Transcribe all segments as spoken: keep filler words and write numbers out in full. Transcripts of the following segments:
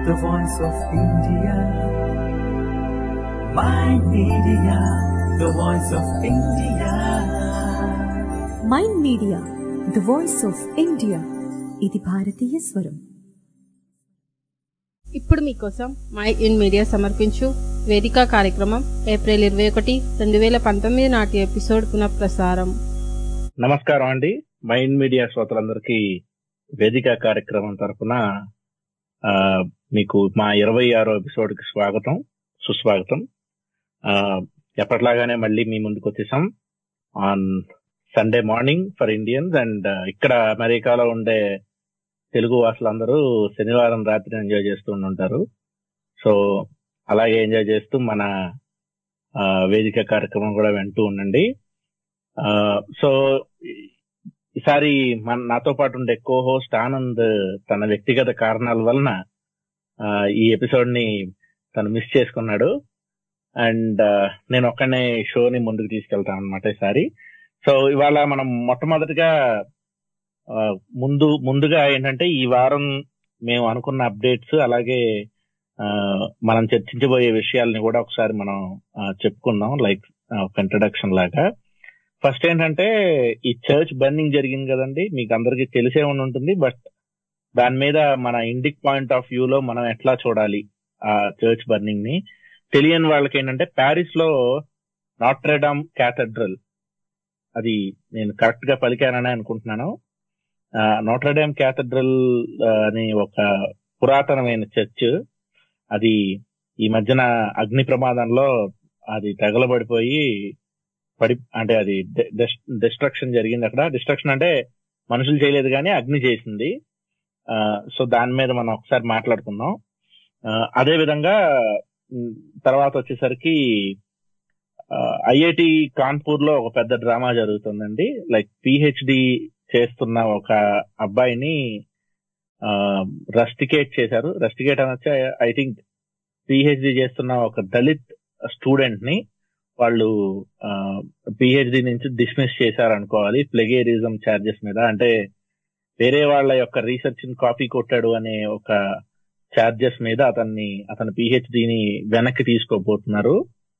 the voice of India. Mind Media, the voice of India. Mind media the voice of India. ఇది భారతీయ స్వరం. ఇప్పుడు మీకోసం my in media సమర్పించు వేదిక కార్యక్రమం ఏప్రిల్ ఇరవై ఒకటి రెండు వేల పంతొమ్మిది నాటి ఎపిసోడ్ పునఃప్రసారం. నమస్కారం అండి. మైండ్ మీడియా శ్రోతలందరికీ వేదిక కార్యక్రమం తరఫున మీకు మా ఇరవై ఆరో ఎపిసోడ్ కి స్వాగతం, సుస్వాగతం. ఎప్పటిలాగానే మళ్ళీ మీ ముందుకు వచ్చేసాం on Sunday morning for Indians. And ఇక్కడ అమెరికాలో ఉండే తెలుగు వాసులందరూ శనివారం రాత్రి ఎంజాయ్ చేస్తూ ఉంటారు. సో అలాగే ఎంజాయ్ చేస్తూ మన వేదిక కార్యక్రమం కూడా వింటూ ఉండండి. సో ఈసారి మన నాతో పాటు ఉండే కో హోస్ట్ ఆనంద్ తన వ్యక్తిగత కారణాల వలన ఈ ఎపిసోడ్ ని తను మిస్ చేసుకున్నాడు. అండ్ నేను ఒక్కనే షోని ముందుకు తీసుకెళ్తాను అనమాట ఈసారి. సో ఇవాళ మనం మొట్టమొదటిగా ముందు ముందుగా ఏంటంటే ఈ వారం మేము అనుకున్న అప్డేట్స్, అలాగే మనం చర్చించబోయే విషయాలని కూడా ఒకసారి మనం చెప్పుకుందాం, లైక్ ఒక ఇంట్రడక్షన్ లాగా. ఫస్ట్ ఏంటంటే ఈ చర్చ్ బర్నింగ్ జరిగింది కదండి, మీకు అందరికీ తెలిసే ఉండి ఉంటుంది. బట్ దాని మీద మన ఇండిక్ పాయింట్ ఆఫ్ వ్యూ లో మనం ఎట్లా చూడాలి ఆ చర్చ్ బర్నింగ్ ని. తెలియని వాళ్ళకి ఏంటంటే ప్యారిస్ లో నాట్రేడామ్ క్యాథడ్రల్, అది నేను కరెక్ట్ గా పలికానని అనుకుంటున్నాను. నాట్రేడామ్ క్యాథడ్రల్ అని ఒక పురాతనమైన చర్చ్, అది ఈ మధ్యన అగ్ని ప్రమాదంలో అది తగలబడిపోయి పడి అంటే అది డిస్ట్రక్షన్ జరిగింది. అక్కడ డిస్ట్రక్షన్ అంటే మనుషులు చేయలేదు కానీ అగ్ని చేసింది. సో దాని మీద మనం ఒకసారి మాట్లాడుకుందాం. అదే విధంగా తర్వాత వచ్చేసరికి ఐఐటి కాన్పూర్ లో ఒక పెద్ద డ్రామా జరుగుతుందండి. లైక్ పిహెచ్డి చేస్తున్న ఒక అబ్బాయిని రస్టికేట్ చేశారు. రస్టికేట్ అని వచ్చి ఐ థింక్ పిహెచ్డి చేస్తున్న ఒక దళిత్ స్టూడెంట్ ని వాళ్ళు పిహెచ్డి నుంచి డిస్మిస్ చేశారు అనుకోవాలి, ప్లెగేరిజం ఛార్జెస్ మీద. అంటే వేరే వాళ్ళ యొక్క రీసెర్చ్ ని కాపీ కొట్టాడు అనే ఒక ఛార్జెస్ మీద అతన్ని అతని పిహెచ్డిని వెనక్కి తీసుకోబోతున్నారు.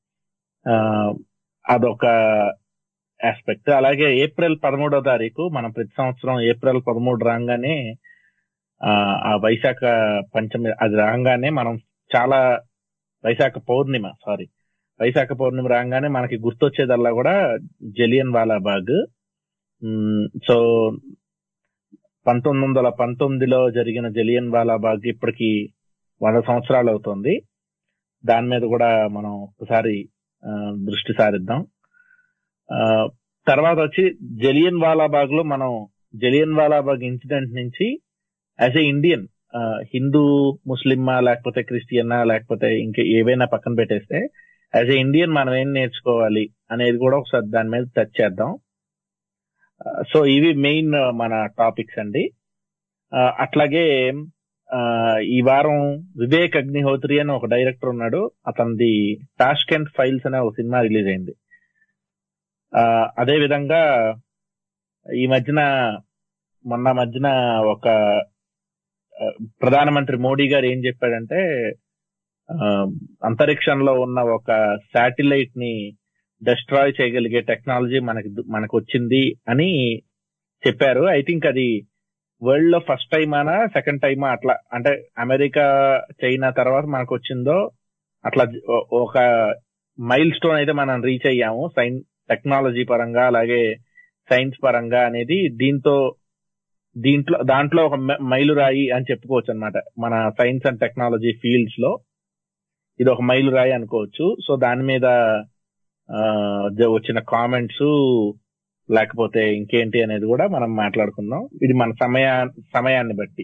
అదొక ఆస్పెక్ట్. అలాగే ఏప్రిల్ పదమూడో తారీఖు మనం ప్రతి సంవత్సరం ఏప్రిల్ పదమూడు రాగానే ఆ వైశాఖ పంచమి అది రాగానే మనం చాలా వైశాఖ పౌర్ణిమ సారీ వైశాఖ పౌర్ణిమ రాగానే మనకి గుర్తొచ్చేదల్లా కూడా జలియన్ వాలా బాగ్. సో పంతొమ్మిది వందల పంతొమ్మిదిలో జరిగిన జలియన్ వాలా బాగ్ ఇప్పటికి వంద సంవత్సరాలు అవుతుంది. దాని మీద కూడా మనం ఒకసారి దృష్టి సారిద్దాం. తర్వాత వచ్చి జలియన్ వాలా బాగ్ లో మనం జలియన్ వాలా బాగ్ ఇన్సిడెంట్ నుంచి యాజ్ ఏ ఇండియన్, హిందూ ముస్లిమా లేకపోతే క్రిస్టియనా లేకపోతే ఇంకా ఏవైనా పక్కన పెట్టేస్తే యాజ్ ఏ ఇండియన్ మనం ఏం నేర్చుకోవాలి అనేది కూడా ఒకసారి దాని మీద టచ్ చేద్దాం. సో ఇవి మెయిన్ మన టాపిక్స్ అండి. అట్లాగే ఈ వారం వివేక్ అగ్నిహోత్రి అని ఒక డైరెక్టర్ ఉన్నాడు, అతనిది టాష్కెంట్ ఫైల్స్ అనే ఒక సినిమా రిలీజ్ అయింది. అదే విధంగా ఈ మధ్యన మొన్న మధ్యన ఒక ప్రధానమంత్రి మోడీ గారు ఏం చెప్పాడంటే అంతరిక్షంలో ఉన్న ఒక శాటిలైట్ ని డిస్ట్రాయ్ చేయగలిగే టెక్నాలజీ మనకి మనకు వచ్చింది అని చెప్పారు. ఐ థింక్ అది వరల్డ్ లో ఫస్ట్ టైం అనా సెకండ్ టైమా అట్లా, అంటే అమెరికా చైనా తర్వాత మనకు వచ్చిందో అట్లా ఒక మైల్ స్టోన్ అయితే మనం రీచ్ అయ్యాము సైన్ టెక్నాలజీ పరంగా అలాగే సైన్స్ పరంగా అనేది. దీంతో దీంట్లో దాంట్లో ఒక మైలురాయి అని చెప్పుకోవచ్చు అనమాట. మన సైన్స్ అండ్ టెక్నాలజీ ఫీల్డ్స్ లో ఇది ఒక మైలురాయి అనుకోవచ్చు. సో దాని మీద వచ్చిన కామెంట్స్ లేకపోతే ఇంకేంటి అనేది కూడా మనం మాట్లాడుకుందాం, ఇది మన సమయా సమయాన్ని బట్టి.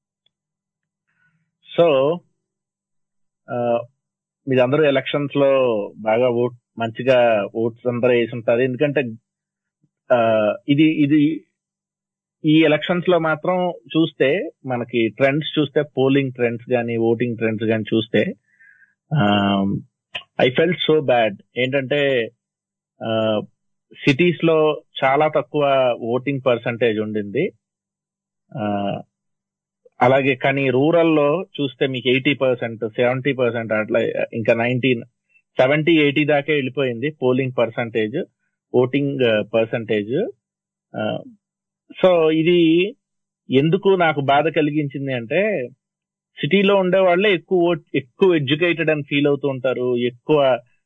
సో మీరందరూ ఎలక్షన్స్ లో బాగా ఓట్ మంచిగా ఓట్స్ అందరూ వేసి ఉంటారు. ఎందుకంటే ఇది ఇది ఈ ఎలక్షన్స్ లో మాత్రం చూస్తే మనకి ట్రెండ్స్ చూస్తే, పోలింగ్ ట్రెండ్స్ కానీ ఓటింగ్ ట్రెండ్స్ కానీ చూస్తే ఐ ఫెల్ట్ సో బ్యాడ్. ఏంటంటే సిటీస్ లో చాలా తక్కువ ఓటింగ్ పర్సంటేజ్ ఉండింది. అలాగే కానీ రూరల్లో చూస్తే మీకు ఎయిటీ పర్సెంట్ సెవెంటీ పర్సెంట్ అట్లా ఇంకా నైన్టీన్ సెవెంటీ ఎయిటీ దాకా వెళ్ళిపోయింది polling percentage, voting percentage. So ఇది ఎందుకు నాకు బాధ కలిగించింది అంటే, సిటీలో ఉండే వాళ్ళే ఎక్కువ ఎక్కువ ఎడ్యుకేటెడ్ అని ఫీల్ అవుతూ ఉంటారు, ఎక్కువ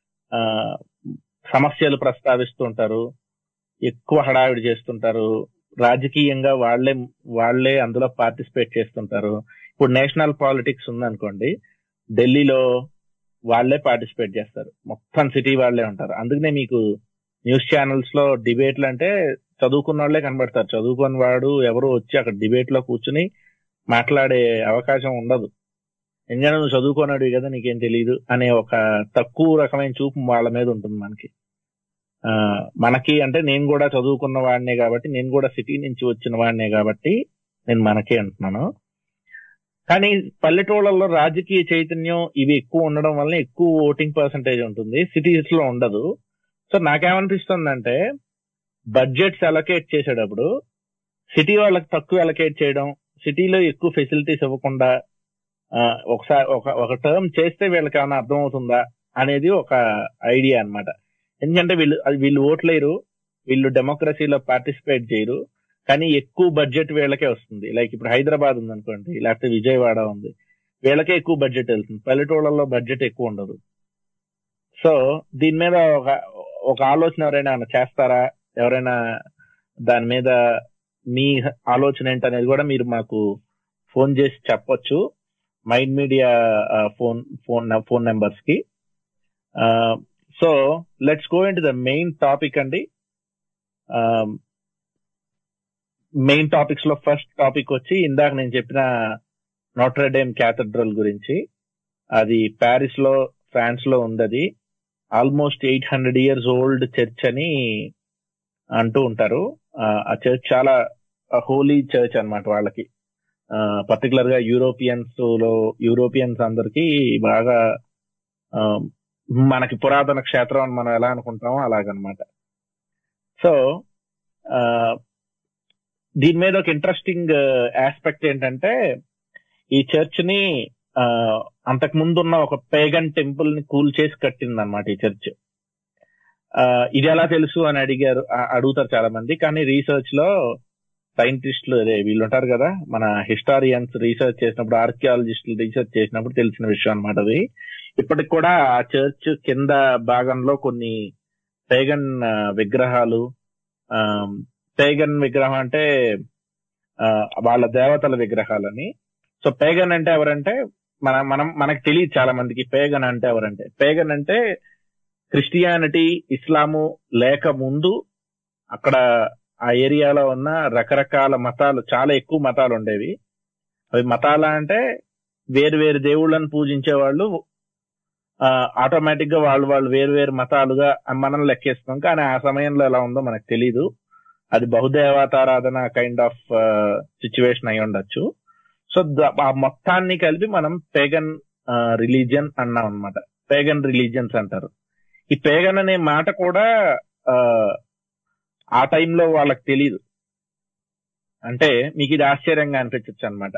సమస్యలు ప్రస్తావిస్తూ ఉంటారు, ఎక్కువ హడావిడి చేస్తుంటారు, రాజకీయంగా వాళ్లే వాళ్లే అందులో పార్టిసిపేట్ చేస్తుంటారు. ఇప్పుడు నేషనల్ పాలిటిక్స్ ఉందనుకోండి, ఢిల్లీలో వాళ్లే పార్టిసిపేట్ చేస్తారు, మొత్తం సిటీ వాళ్లే ఉంటారు. అందుకనే మీకు న్యూస్ ఛానల్స్ లో డిబేట్లు అంటే చదువుకున్న వాళ్లే కనబడతారు. చదువుకున్న వాడు ఎవరు వచ్చి అక్కడ డిబేట్ లో కూర్చుని మాట్లాడే అవకాశం ఉండదు. ఎందుకంటే నువ్వు చదువుకున్నాడు కదా, నీకేం తెలియదు అనే ఒక తక్కువ రకమైన చూపు వాళ్ళ మీద ఉంటుంది మనకి. ఆ మనకి అంటే నేను కూడా చదువుకున్న వాడినే కాబట్టి, నేను కూడా సిటీ నుంచి వచ్చిన వాడినే కాబట్టి నేను మనకే అంటున్నాను. కానీ పల్లెటూళ్ళలో రాజకీయ చైతన్యం ఇవి ఎక్కువ ఉండడం వల్ల ఎక్కువ ఓటింగ్ పర్సంటేజ్ ఉంటుంది, సిటీస్ లో ఉండదు. సో నాకేమనిపిస్తుందంటే, బడ్జెట్స్ అలొకేట్ చేసేటప్పుడు సిటీ వాళ్ళకి తక్కువ అలొకేట్ చేయడం, సిటీలో ఎక్కువ ఫెసిలిటీస్ ఇవ్వకుండా ఒకసారి ఒక ఒక టర్మ్ చేస్తే వీళ్ళకి ఏమైనా అర్థం అవుతుందా అనేది ఒక ఐడియా అన్నమాట. ఎందుకంటే వీళ్ళు వీళ్ళు ఓట్లేరు, వీళ్ళు డెమోక్రసీలో పార్టిసిపేట్ చేయరు, కానీ ఎక్కువ బడ్జెట్ వీళ్ళకే వస్తుంది. లైక్ ఇప్పుడు హైదరాబాద్ ఉంది అనుకోండి, లేకపోతే విజయవాడ ఉంది, వీళ్ళకే ఎక్కువ బడ్జెట్ వెళ్తుంది, పల్లెటూళ్ళలో బడ్జెట్ ఎక్కువ ఉండదు. సో దీని మీద ఒక ఒక ఆలోచన ఎవరైనా చేస్తారా? ఎవరైనా దాని మీద మీ ఆలోచన ఏంటనేది కూడా మీరు మాకు ఫోన్ చేసి చెప్పొచ్చు, mind media phone phone phone numbers కి. So let's go into the main topic అండి. మెయిన్ టాపిక్స్ లో ఫస్ట్ టాపిక్ వచ్చి ఇందాక నేను చెప్పిన నోట్రే డేమ్ క్యాథడ్రల్ గురించి. అది ప్యారిస్ లో, ఫ్రాన్స్ లో ఉంది. Almost eight hundred years old church అని అంటూ ఉంటారు. ఆ చర్చ్ చాలా హోలీ చర్చ్ అన్నమాట వాళ్ళకి. పర్టికులర్ గా యూరోపియన్స్ లో యూరోపియన్స్ అందరికి బాగా మనకి పురాతన క్షేత్రం అని మనం ఎలా అనుకుంటామో అలాగనమాట. సో దీని మీద ఒక ఇంట్రెస్టింగ్ ఆస్పెక్ట్ ఏంటంటే, ఈ చర్చ్ ని అంతకు ముందు ఉన్న ఒక పేగన్ టెంపుల్ ని కూల్ చేసి కట్టింది అనమాట ఈ చర్చ్. ఇది ఎలా తెలుసు అని అడిగారు అడుగుతారు చాలా మంది. కానీ రీసెర్చ్ లో సైంటిస్టులు అదే వీళ్ళు ఉంటారు కదా, మన హిస్టారియన్స్ రీసెర్చ్ చేసినప్పుడు, ఆర్కియాలజిస్టులు రీసెర్చ్ చేసినప్పుడు తెలిసిన విషయం అనమాట అది. ఇప్పటికి కూడా ఆ చర్చ్ కింద భాగంలో కొన్ని పేగన్ విగ్రహాలు, పేగన్ విగ్రహం అంటే వాళ్ళ దేవతల విగ్రహాలని. సో పేగన్ అంటే ఎవరంటే, మన మనం మనకు తెలియదు చాలా మందికి పేగన్ అంటే ఎవరంటే. పేగన్ అంటే క్రిస్టియానిటీ, ఇస్లాము లేక ముందు అక్కడ ఆ ఏరియాలో ఉన్న రకరకాల మతాలు, చాలా ఎక్కువ మతాలు ఉండేవి. అవి మతాల అంటే వేరు వేరు దేవుళ్ళని పూజించే వాళ్ళు ఆటోమేటిక్ గా వాళ్ళు వాళ్ళు వేరు వేరు మతాలుగా మనం లెక్కేస్తాం. కానీ ఆ సమయంలో ఎలా ఉందో మనకు తెలీదు. అది బహుదేవతారాధన కైండ్ ఆఫ్ సిచ్యువేషన్ అయి ఉండొచ్చు. సో ఆ మొత్తాన్ని కలిపి మనం పేగన్ రిలీజియన్ అన్నాం అనమాట. పేగన్ రిలీజియన్స్ అంటారు. ఈ పేగన్ అనే మాట కూడా ఆ టైంలో వాళ్ళకి తెలీదు. అంటే మీకు ఇది ఆశ్చర్యంగా అనిపించచ్చు అనమాట.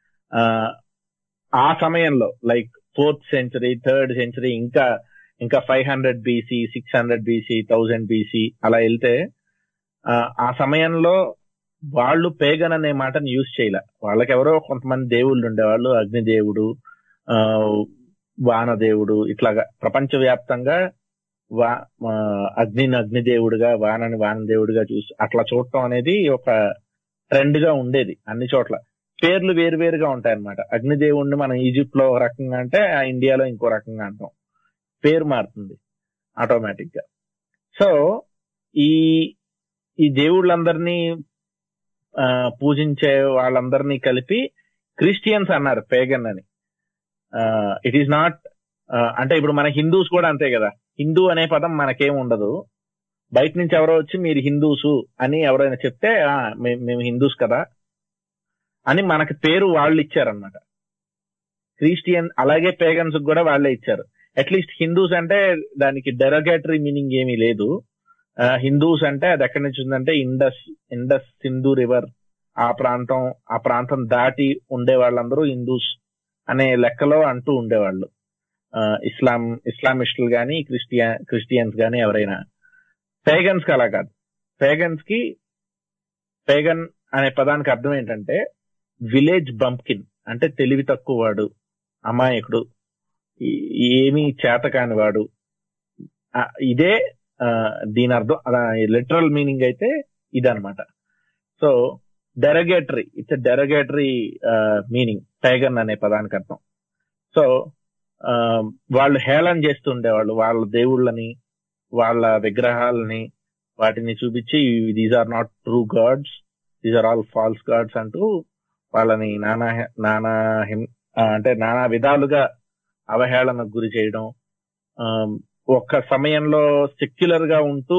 ఆ సమయంలో like fourth century, third century, ఇంకా ఇంకా five hundred BC, six hundred BC, thousand BC అలా వెళ్తే ఆ సమయంలో వాళ్ళు పేగన్ అనే మాటను యూజ్ చేయలే. వాళ్ళకి ఎవరో కొంతమంది దేవుళ్ళు ఉండేవాళ్ళు, అగ్నిదేవుడు, ఆ వానదేవుడు, ఇట్లాగా ప్రపంచవ్యాప్తంగా వా అగ్నిని అగ్నిదేవుడిగా, వానని వానదేవుడిగా చూసి అట్లా చూడటం అనేది ఒక ట్రెండ్ గా ఉండేది అన్ని చోట్ల. పేర్లు వేరు వేరుగా ఉంటాయి అనమాట. అగ్నిదేవుడిని మనం ఈజిప్ట్ లో ఒక రకంగా అంటే ఇండియాలో ఇంకో రకంగా అంటాం. పేరు మారుతుంది ఆటోమేటిక్ గా. సో ఈ ఈ దేవుళ్ళందరినీ పూజించే వాళ్ళందరినీ కలిపి క్రిస్టియన్స్ అన్నారు పేగన్ అని. ఇట్ ఈస్ నాట్ అంటే ఇప్పుడు మన హిందూస్ కూడా అంతే కదా. హిందూ అనే పదం మనకేం ఉండదు. బయట నుంచి ఎవరో వచ్చి మీరు హిందూసు అని ఎవరైనా చెప్తే మేము హిందూస్ కదా అని మనకి పేరు వాళ్ళు ఇచ్చారనమాట. క్రిస్టియన్ అలాగే పేగన్స్ కూడా వాళ్ళే ఇచ్చారు. అట్లీస్ట్ హిందూస్ అంటే దానికి డెరగేటరీ మీనింగ్ ఏమీ లేదు. హిందూస్ అంటే అది ఎక్కడి నుంచి ఉందంటే ఇండస్ ఇండస్ సింధు రివర్ ఆ ప్రాంతం ఆ ప్రాంతం దాటి ఉండే వాళ్ళందరూ హిందూస్ అనే లెక్కలో అంటూ ఉండేవాళ్ళు. ఇస్లాం ఇస్లామిస్టులు గాని క్రిస్టియా క్రిస్టియన్స్ గాని ఎవరైనా. పేగన్స్ కి అలా కాదు. పేగన్స్ కి పేగన్ అనే పదానికి అర్థం ఏంటంటే విలేజ్ బంప్కిన్, అంటే తెలివి తక్కువ వాడు, అమాయకుడు, ఏమీ చేత కాని వాడు. ఇదే దీని అర్థం. లిటరల్ మీనింగ్ అయితే ఇదనమాట. So derogatory, it's derogatory meaning pagan అనే పదానికి అర్థం. సో వాళ్ళు హేళన చేస్తూ ఉండేవాళ్ళు వాళ్ళ దేవుళ్ళని, వాళ్ళ విగ్రహాలని, వాటిని చూపించి these are not true gods, these are all false gods అంటూ వాళ్ళని నానా నానా అంటే నానా విధాలుగా అవహేళనకు గురి చేయడం. ఒక్క సమయంలో సెక్యులర్ గా ఉంటూ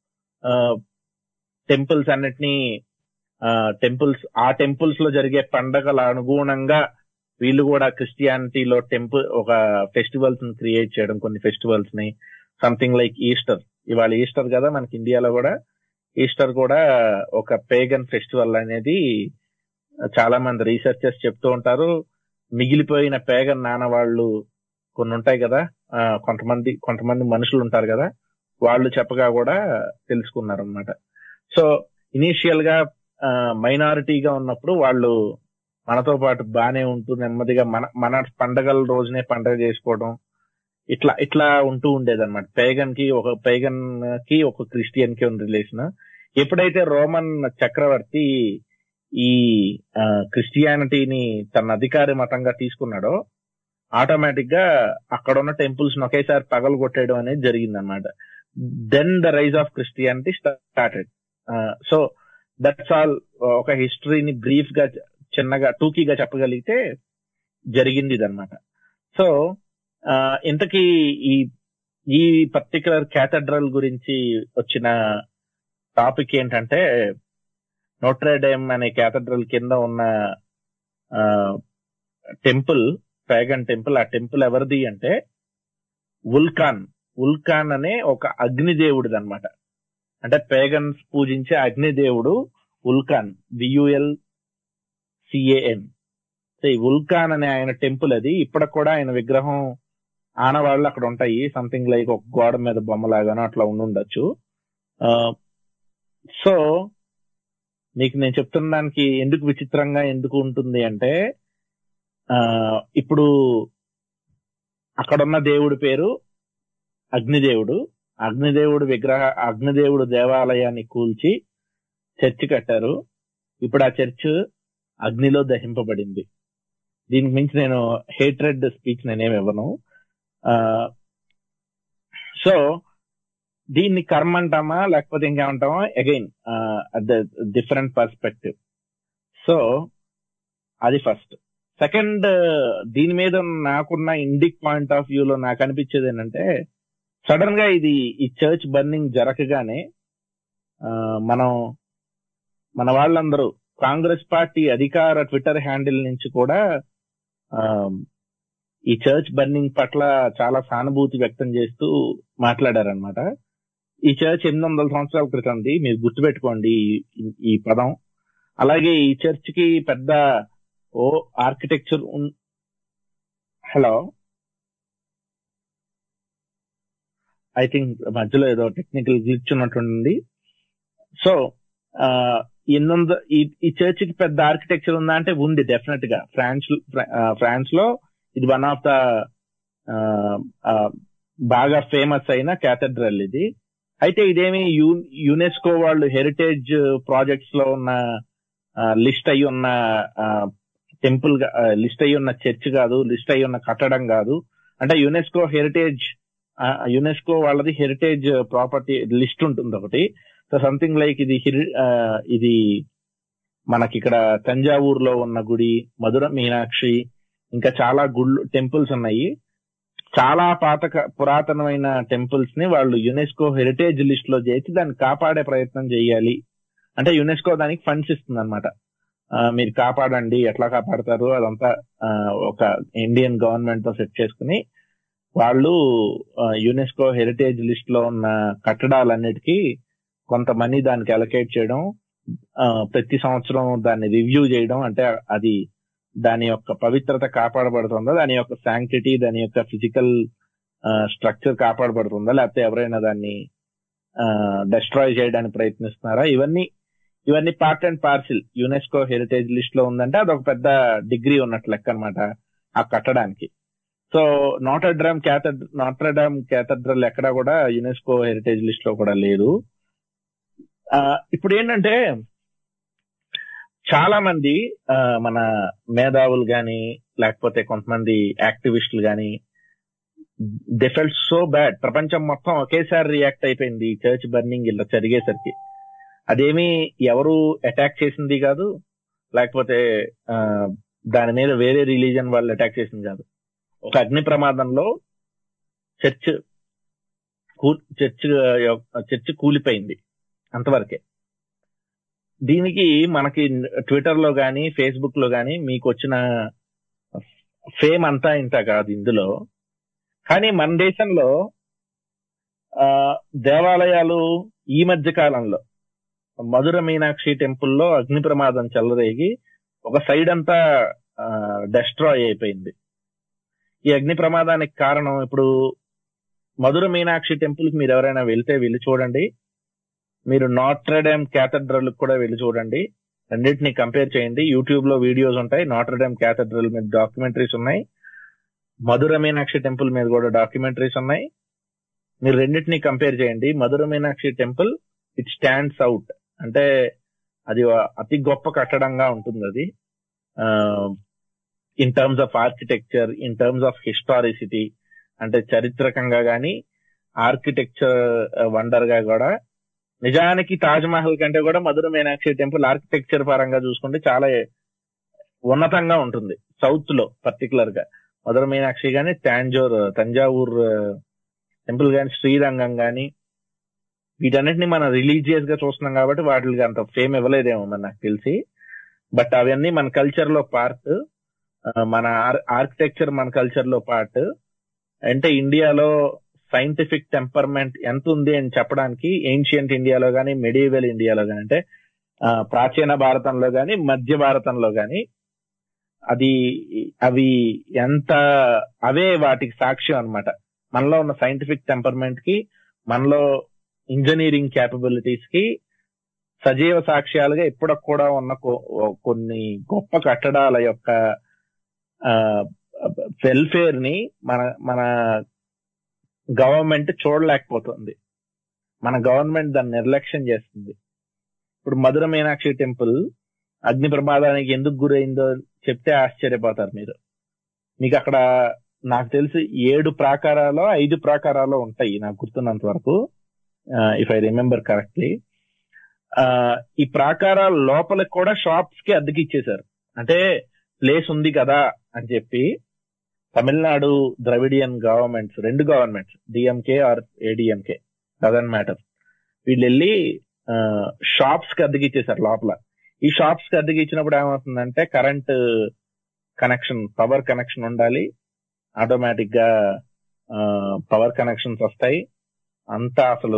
టెంపుల్స్ అన్నిటినీ టెంపుల్స్ ఆ టెంపుల్స్ లో జరిగే పండగల అనుగుణంగా వీళ్ళు కూడా క్రిస్టియానిటీలో టెంపుల్ ఒక ఫెస్టివల్స్ ని క్రియేట్ చేయడం, కొన్ని ఫెస్టివల్స్ ని, సంథింగ్ లైక్ ఈస్టర్. ఇవాళ ఈస్టర్ కదా మనకి ఇండియాలో కూడా. ఈస్టర్ కూడా ఒక పేగన్ ఫెస్టివల్ అనేది చాలా మంది రీసెర్చర్స్ చెప్తూ ఉంటారు. మిగిలిపోయిన పేగన్ నానవాళ్ళు కొన్ని ఉంటాయి కదా, కొంతమంది కొంతమంది మనుషులు ఉంటారు కదా, వాళ్ళు చెప్పగా కూడా తెలుసుకున్నారు అనమాట. సో ఇనీషియల్ గా మైనారిటీగా ఉన్నప్పుడు వాళ్ళు మనతో పాటు బానే ఉంటూ నెమ్మదిగా మన మన పండగల రోజునే పండగ చేసుకోవడం, ఇట్లా ఇట్లా ఉంటూ ఉండేదన్నమాట. పేగన్ కి ఒక పేగన్ కి ఒక క్రిస్టియన్ కి ఉన్న రిలేషన్. ఎప్పుడైతే రోమన్ చక్రవర్తి ఈ క్రిస్టియానిటీని తన అధికార మతంగా తీసుకున్నాడో ఆటోమేటిక్ గా అక్కడ ఉన్న టెంపుల్స్ ని ఒకేసారి పగలు కొట్టేయడం అనేది జరిగింది అనమాట. Then the rise of Christianity started. So that's all. ఒక హిస్టరీని బ్రీఫ్ గా చిన్నగా టూకీగా చెప్పగలిగితే జరిగింది ఇదన్నమాట. సో ఇంతకీ ఈ ఈ పర్టికులర్ క్యాథడ్రల్ గురించి వచ్చిన టాపిక్ ఏంటంటే, నోట్రేడేమ్ అనే క్యాథడ్రల్ కింద ఉన్న టెంపుల్, పేగన్ టెంపుల్. ఆ టెంపుల్ ఎవరిది అంటే వుల్కాన్. వుల్కాన్ అనే ఒక అగ్నిదేవుడిది అనమాట. అంటే పేగన్స్ పూజించే అగ్నిదేవుడు వుల్కాన్, వియుఎల్ సిఏఎన్. సో ఈ వుల్కాన్ అనే ఆయన టెంపుల్ అది. ఇప్పటికి కూడా ఆయన విగ్రహం ఆనవాళ్ళు అక్కడ ఉంటాయి. సంథింగ్ లైక్ ఒక గోడ మీద బొమ్మలాగానో అట్లా ఉండుండొచ్చు. సో మీకు నేను చెప్తున్న దానికి ఎందుకు విచిత్రంగా ఎందుకు ఉంటుంది అంటే, ఆ ఇప్పుడు అక్కడున్న దేవుడి పేరు అగ్నిదేవుడు. అగ్నిదేవుడు విగ్రహ అగ్నిదేవుడు దేవాలయాన్ని కూల్చి చర్చి కట్టారు. ఇప్పుడు ఆ చర్చ్ అగ్నిలో దహింపబడింది. దీనికి మించి నేను హేట్రెడ్ స్పీచ్ నేనేమి ఇవ్వను. సో దీన్ని కర్మ అంటామా లేకపోతే ఇంకేమంటామా, again the different perspective. So అది ఫస్ట్. సెకండ్, దీని మీద నాకున్న ఇండిక్ పాయింట్ ఆఫ్ వ్యూలో నాకు అనిపించేది ఏంటంటే, సడన్ గా ఇది ఈ చర్చ్ బర్నింగ్ జరగగానే మనం మన వాళ్ళందరూ కాంగ్రెస్ పార్టీ అధికార ట్విట్టర్ హ్యాండిల్ నుంచి కూడా ఈ చర్చ్ బర్నింగ్ పట్ల చాలా సానుభూతి వ్యక్తం చేస్తూ మాట్లాడారనమాట. ఈ చర్చ్ ఎనిమిది వందల సంవత్సరాల క్రితంది, మీరు గుర్తుపెట్టుకోండి ఈ పదం. అలాగే ఈ చర్చ్ కి పెద్ద ఓ ఆర్కిటెక్చర్. హలో, ఐ థింక్ మధ్యలో ఏదో టెక్నికల్ గ్లిచ్ ఉన్నట్టుంది. సో ఎన్నొంద ఈ చర్చ్ కి పెద్ద ఆర్కిటెక్చర్ ఉందా అంటే ఉంది, డెఫినెట్ గా. ఫ్రాన్స్ ఫ్రాన్స్ లో ఇది వన్ ఆఫ్ ద బాగా ఫేమస్ అయిన క్యాథడ్రల్ ఇది. అయితే ఇదేమి యునెస్కో వాళ్ళు హెరిటేజ్ ప్రాజెక్ట్స్ లో ఉన్న లిస్ట్ అయి ఉన్న టెంపుల్ లిస్ట్ అయి ఉన్న చర్చ్ కాదు, లిస్ట్ అయి ఉన్న కట్టడం కాదు. అంటే యునెస్కో హెరిటేజ్ యునెస్కో వాళ్ళది హెరిటేజ్ ప్రాపర్టీ లిస్ట్ ఉంటుంది ఒకటి. సో సంథింగ్ లైక్ ఇది ఇది మనకి ఇక్కడ తంజావూరులో ఉన్న గుడి, మధుర మీనాక్షి, ఇంకా చాలా గుళ్ళు టెంపుల్స్ ఉన్నాయి. చాలా పాత పురాతనమైన టెంపుల్స్ ని వాళ్ళు యునెస్కో హెరిటేజ్ లిస్ట్ లో చేసి దాన్ని కాపాడే ప్రయత్నం చేయాలి అంటే యునెస్కో దానికి ఫండ్స్ ఇస్తుంది అనమాట. మీరు కాపాడండి. ఎట్లా కాపాడతారు అదంతా ఒక ఇండియన్ గవర్నమెంట్ తో సెట్ చేసుకుని వాళ్ళు యునెస్కో హెరిటేజ్ లిస్ట్ లో ఉన్న కట్టడాలన్నిటికీ కొంత మనీ దానికి అలొకేట్ చేయడం, ప్రతి సంవత్సరం దాన్ని రివ్యూ చేయడం, అంటే అది దాని యొక్క పవిత్రత కాపాడబడుతుందా, దాని యొక్క శాంక్టిటీ, దాని యొక్క ఫిజికల్ స్ట్రక్చర్ కాపాడబడుతుందా, లేకపోతే ఎవరైనా దాన్ని డెస్ట్రాయ్ చేయడానికి ప్రయత్నిస్తున్నారా, ఇవన్నీ ఇవన్నీ part and parcel. UNESCO heritage list లో ఉందంటే అదొక పెద్ద డిగ్రీ ఉన్నట్లు లెక్క అనమాట ఆ కట్టడానికి. So Notre Dame cathedral Notre Dame cathedral ఎక్కడా కూడా యునెస్కో హెరిటేజ్ లిస్ట్ లో కూడా లేదు. ఇప్పుడు ఏంటంటే చాలా మంది మన మేధావులు గాని లేకపోతే కొంతమంది యాక్టివిస్టులు గాని దే ఫెల్ట్ సో బ్యాడ్. ప్రపంచం మొత్తం ఒకేసారి రియాక్ట్ అయిపోయింది చర్చ్ బర్నింగ్ ఇలా జరిగేసరికి. అదేమి ఎవరు అటాక్ చేసింది కాదు, లేకపోతే దాని మీద వేరే రిలీజన్ వాళ్ళు అటాక్ చేసింది కాదు. ఒక అగ్ని ప్రమాదంలో చర్చ్ చర్చ్ చర్చ్ కూలిపోయింది, అంతవరకే. దీనికి మనకి ట్విట్టర్ లో గానీ ఫేస్బుక్ లో గానీ మీకు వచ్చిన ఫేమ్ అంతా ఇంత కాదు ఇందులో. కానీ మన దేశంలో ఆ దేవాలయాలు ఈ మధ్య కాలంలో మధుర మీనాక్షి టెంపుల్లో అగ్ని ప్రమాదం చెలరేగి ఒక సైడ్ అంతా డెస్ట్రాయ్ అయిపోయింది. ఈ అగ్ని ప్రమాదానికి కారణం, ఇప్పుడు మధుర మీనాక్షి టెంపుల్ కి మీరు ఎవరైనా వెళ్తే వెళ్ళి చూడండి, మీరు నాట్రడామ్ క్యాథడ్రల్ కూడా వెళ్ళి చూడండి, రెండింటిని కంపేర్ చేయండి. యూట్యూబ్ లో వీడియోస్ ఉంటాయి, నాట్రడామ్ క్యాథడ్రల్ మీద డాక్యుమెంటరీస్ ఉన్నాయి, మధుర మీనాక్షి టెంపుల్ మీద కూడా డాక్యుమెంటరీస్ ఉన్నాయి. మీరు రెండింటిని కంపేర్ చేయండి. Madurai Meenakshi temple it stands out, అంటే అది అతి గొప్ప కట్టడంగా ఉంటుంది అది, in terms of architecture, in terms of historicity, అంటే చరిత్రకంగా గాని ఆర్కిటెక్చర్ వండర్ గా కూడా. నిజానికి తాజ్ మహల్ కంటే కూడా మధుర మీనాక్షి టెంపుల్ ఆర్కిటెక్చర్ పరంగా చూసుకుంటే చాలా ఉన్నతంగా ఉంటుంది. సౌత్ లో పర్టికులర్ గా మధుర మీనాక్షి గాని, తాంజోర్ తంజావూర్ టెంపుల్ గాని, శ్రీరంగం గాని, వీటన్నిటిని మనం రిలీజియస్ గా చూస్తున్నాం కాబట్టి వాటికి అంత ఫేమ్ ఇవ్వలేదేమో మరి నాకు తెలిసి. బట్ అవన్నీ మన కల్చర్ లో పార్ట్, మన ఆర్కిటెక్చర్ మన కల్చర్ లో పార్ట్. అంటే ఇండియాలో సైంటిఫిక్ టెంపర్మెంట్ ఎంత ఉంది అని చెప్పడానికి ఏన్షియంట్ ఇండియాలో గానీ, మెడివల్ ఇండియాలో గానీ, అంటే ప్రాచీన భారతంలో గానీ మధ్య భారతంలో గానీ అది అవి ఎంత అవే వాటికి సాక్ష్యం అన్నమాట. మనలో ఉన్న సైంటిఫిక్ టెంపర్మెంట్ కి, మనలో ఇంజనీరింగ్ క్యాపబిలిటీస్ కి సజీవ సాక్ష్యాలుగా ఇప్పటికి కూడా ఉన్న కొన్ని గొప్ప కట్టడాల యొక్క వెల్ఫేర్ ని మన మన గవర్నమెంట్ చూడలేకపోతుంది. మన గవర్నమెంట్ దాన్ని నిర్లక్ష్యం చేస్తుంది. ఇప్పుడు మధుర మీనాక్షి టెంపుల్ అగ్ని ప్రమాదానికి ఎందుకు గురైందో చెప్తే ఆశ్చర్యపోతారు మీరు. మీకు అక్కడ నాకు తెలిసి ఏడు ప్రాకారాలు ఐదు ప్రాకారాలు ఉంటాయి నాకు గుర్తున్నంత వరకు, ఇఫ్ ఐ రిమెంబర్ కరెక్ట్లీ. ఈ ప్రాకారాల లోపలికి కూడా షాప్స్ కి అద్దెకి ఇచ్చేశారు. అంటే ప్లేస్ ఉంది కదా అని చెప్పి తమిళనాడు ద్రవిడియన్ గవర్నమెంట్స్, రెండు governments, DMK or ADMK doesn't matter, వీళ్ళు వెళ్ళి షాప్స్ కి అద్దెకి ఇచ్చేసారు లోపల. ఈ షాప్స్ కి అద్దెకి ఇచ్చినప్పుడు ఏమవుతుందంటే కరెంట్ కనెక్షన్, పవర్ కనెక్షన్ ఉండాలి, ఆటోమేటిక్ గా పవర్ కనెక్షన్స్ వస్తాయి. అంతా అసలు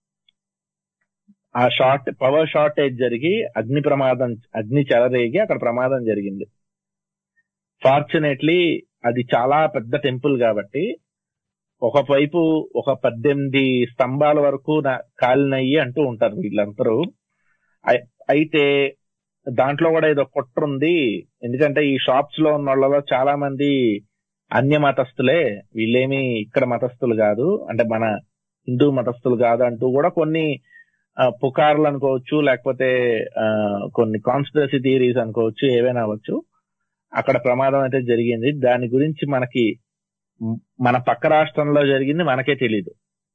ఆ షార్ట్ పవర్ షార్టేజ్ జరిగి అగ్ని ప్రమాదం అగ్ని చెలరేగి అక్కడ ప్రమాదం జరిగింది. ఫార్చునేట్లీ అది చాలా పెద్ద టెంపుల్ కాబట్టి ఒకవైపు ఒక పద్దెనిమిది స్తంభాల వరకు కాలినయ్యి అంటూ ఉంటారు వీళ్ళందరూ. అయితే దాంట్లో కూడా ఏదో కుట్ర ఉంది, ఎందుకంటే ఈ షాప్స్ లో ఉన్న వాళ్ళలో చాలా మంది అన్య మతస్థులే, వీళ్ళేమి ఇక్కడ మతస్థులు కాదు, అంటే మన హిందూ మతస్థులు కాదు అంటూ కూడా కొన్ని పుకార్లు అనుకోవచ్చు, లేకపోతే కొన్ని కాన్స్పిరసీ థియరీస్ అనుకోవచ్చు, ఏవైనా అవ్వచ్చు. అక్కడ ప్రమాదం అయితే జరిగింది. దాని గురించి మనకి మన పక్క రాష్ట్రంలో జరిగింది మనకే తెలీదు.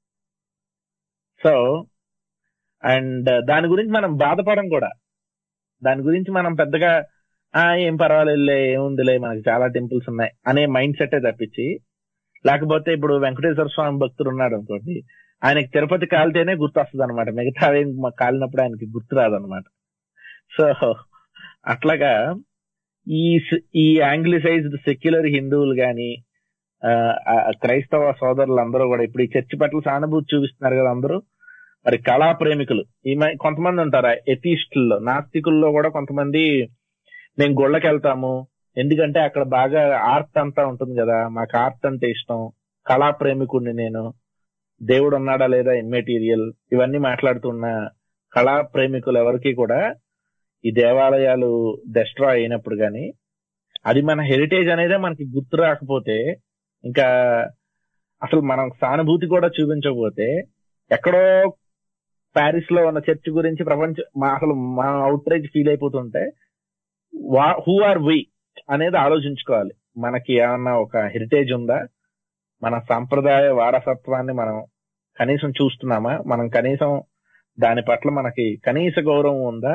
సో అండ్ దాని గురించి మనం బాధపడం కూడా, దాని గురించి మనం పెద్దగా ఆ ఏం పర్వాలేదులే, ఏముందిలే, మనకి చాలా టెంపుల్స్ ఉన్నాయి అనే మైండ్ సెటే తప్పించి, లేకపోతే ఇప్పుడు వెంకటేశ్వర స్వామి భక్తుడు ఉన్నాడు అనుకోండి, ఆయనకి తిరుపతి కాలితేనే గుర్తొస్తుంది అనమాట, మిగతా ఏం కాలినప్పుడు ఆయనకి గుర్తు రాదనమాట. సో అట్లాగా ఈ ఈ యాంగ్లిసైజ్డ్ సెక్యులర్ హిందువులు గాని క్రైస్తవ సోదరులు అందరూ కూడా ఇప్పుడు ఈ చర్చి పట్ల సానుభూతి చూపిస్తున్నారు కదా అందరూ. మరి కళా ప్రేమికులు ఈ మ- కొంతమంది ఉంటారు ఎథీస్టుల్లో, నాస్తికుల్లో కూడా కొంతమంది మేము గుళ్ళకి వెళ్తాము ఎందుకంటే అక్కడ బాగా ఆర్ట్ అంతా ఉంటుంది కదా, మాకు ఆర్ట్ అంటే ఇష్టం, కళా ప్రేమికుడిని నేను, దేవుడు ఉన్నాడా లేదా ఇమ్మెటీరియల్, ఇవన్నీ మాట్లాడుతున్న కళా ప్రేమికులు ఎవరికి కూడా ఈ దేవాలయాలు డెస్ట్రాయ్ అయినప్పుడు గాని అది మన హెరిటేజ్ అనేదే మనకి గుర్తు రాకపోతే, ఇంకా అసలు మనం సానుభూతి కూడా చూపించకపోతే, ఎక్కడో ప్యారిస్ లో ఉన్న చర్చ్ గురించి ప్రపంచ మా- అసలు మా అవుట్రేజ్ ఫీల్ అయిపోతుంటే హూ ఆర్ వి అనేది ఆలోచించుకోవాలి. మనకి ఏమన్నా ఒక హెరిటేజ్ ఉందా, మన సాంప్రదాయ వారసత్వాన్ని మనం కనీసం చూస్తున్నామా, మనం కనీసం దాని పట్ల మనకి కనీస గౌరవం ఉందా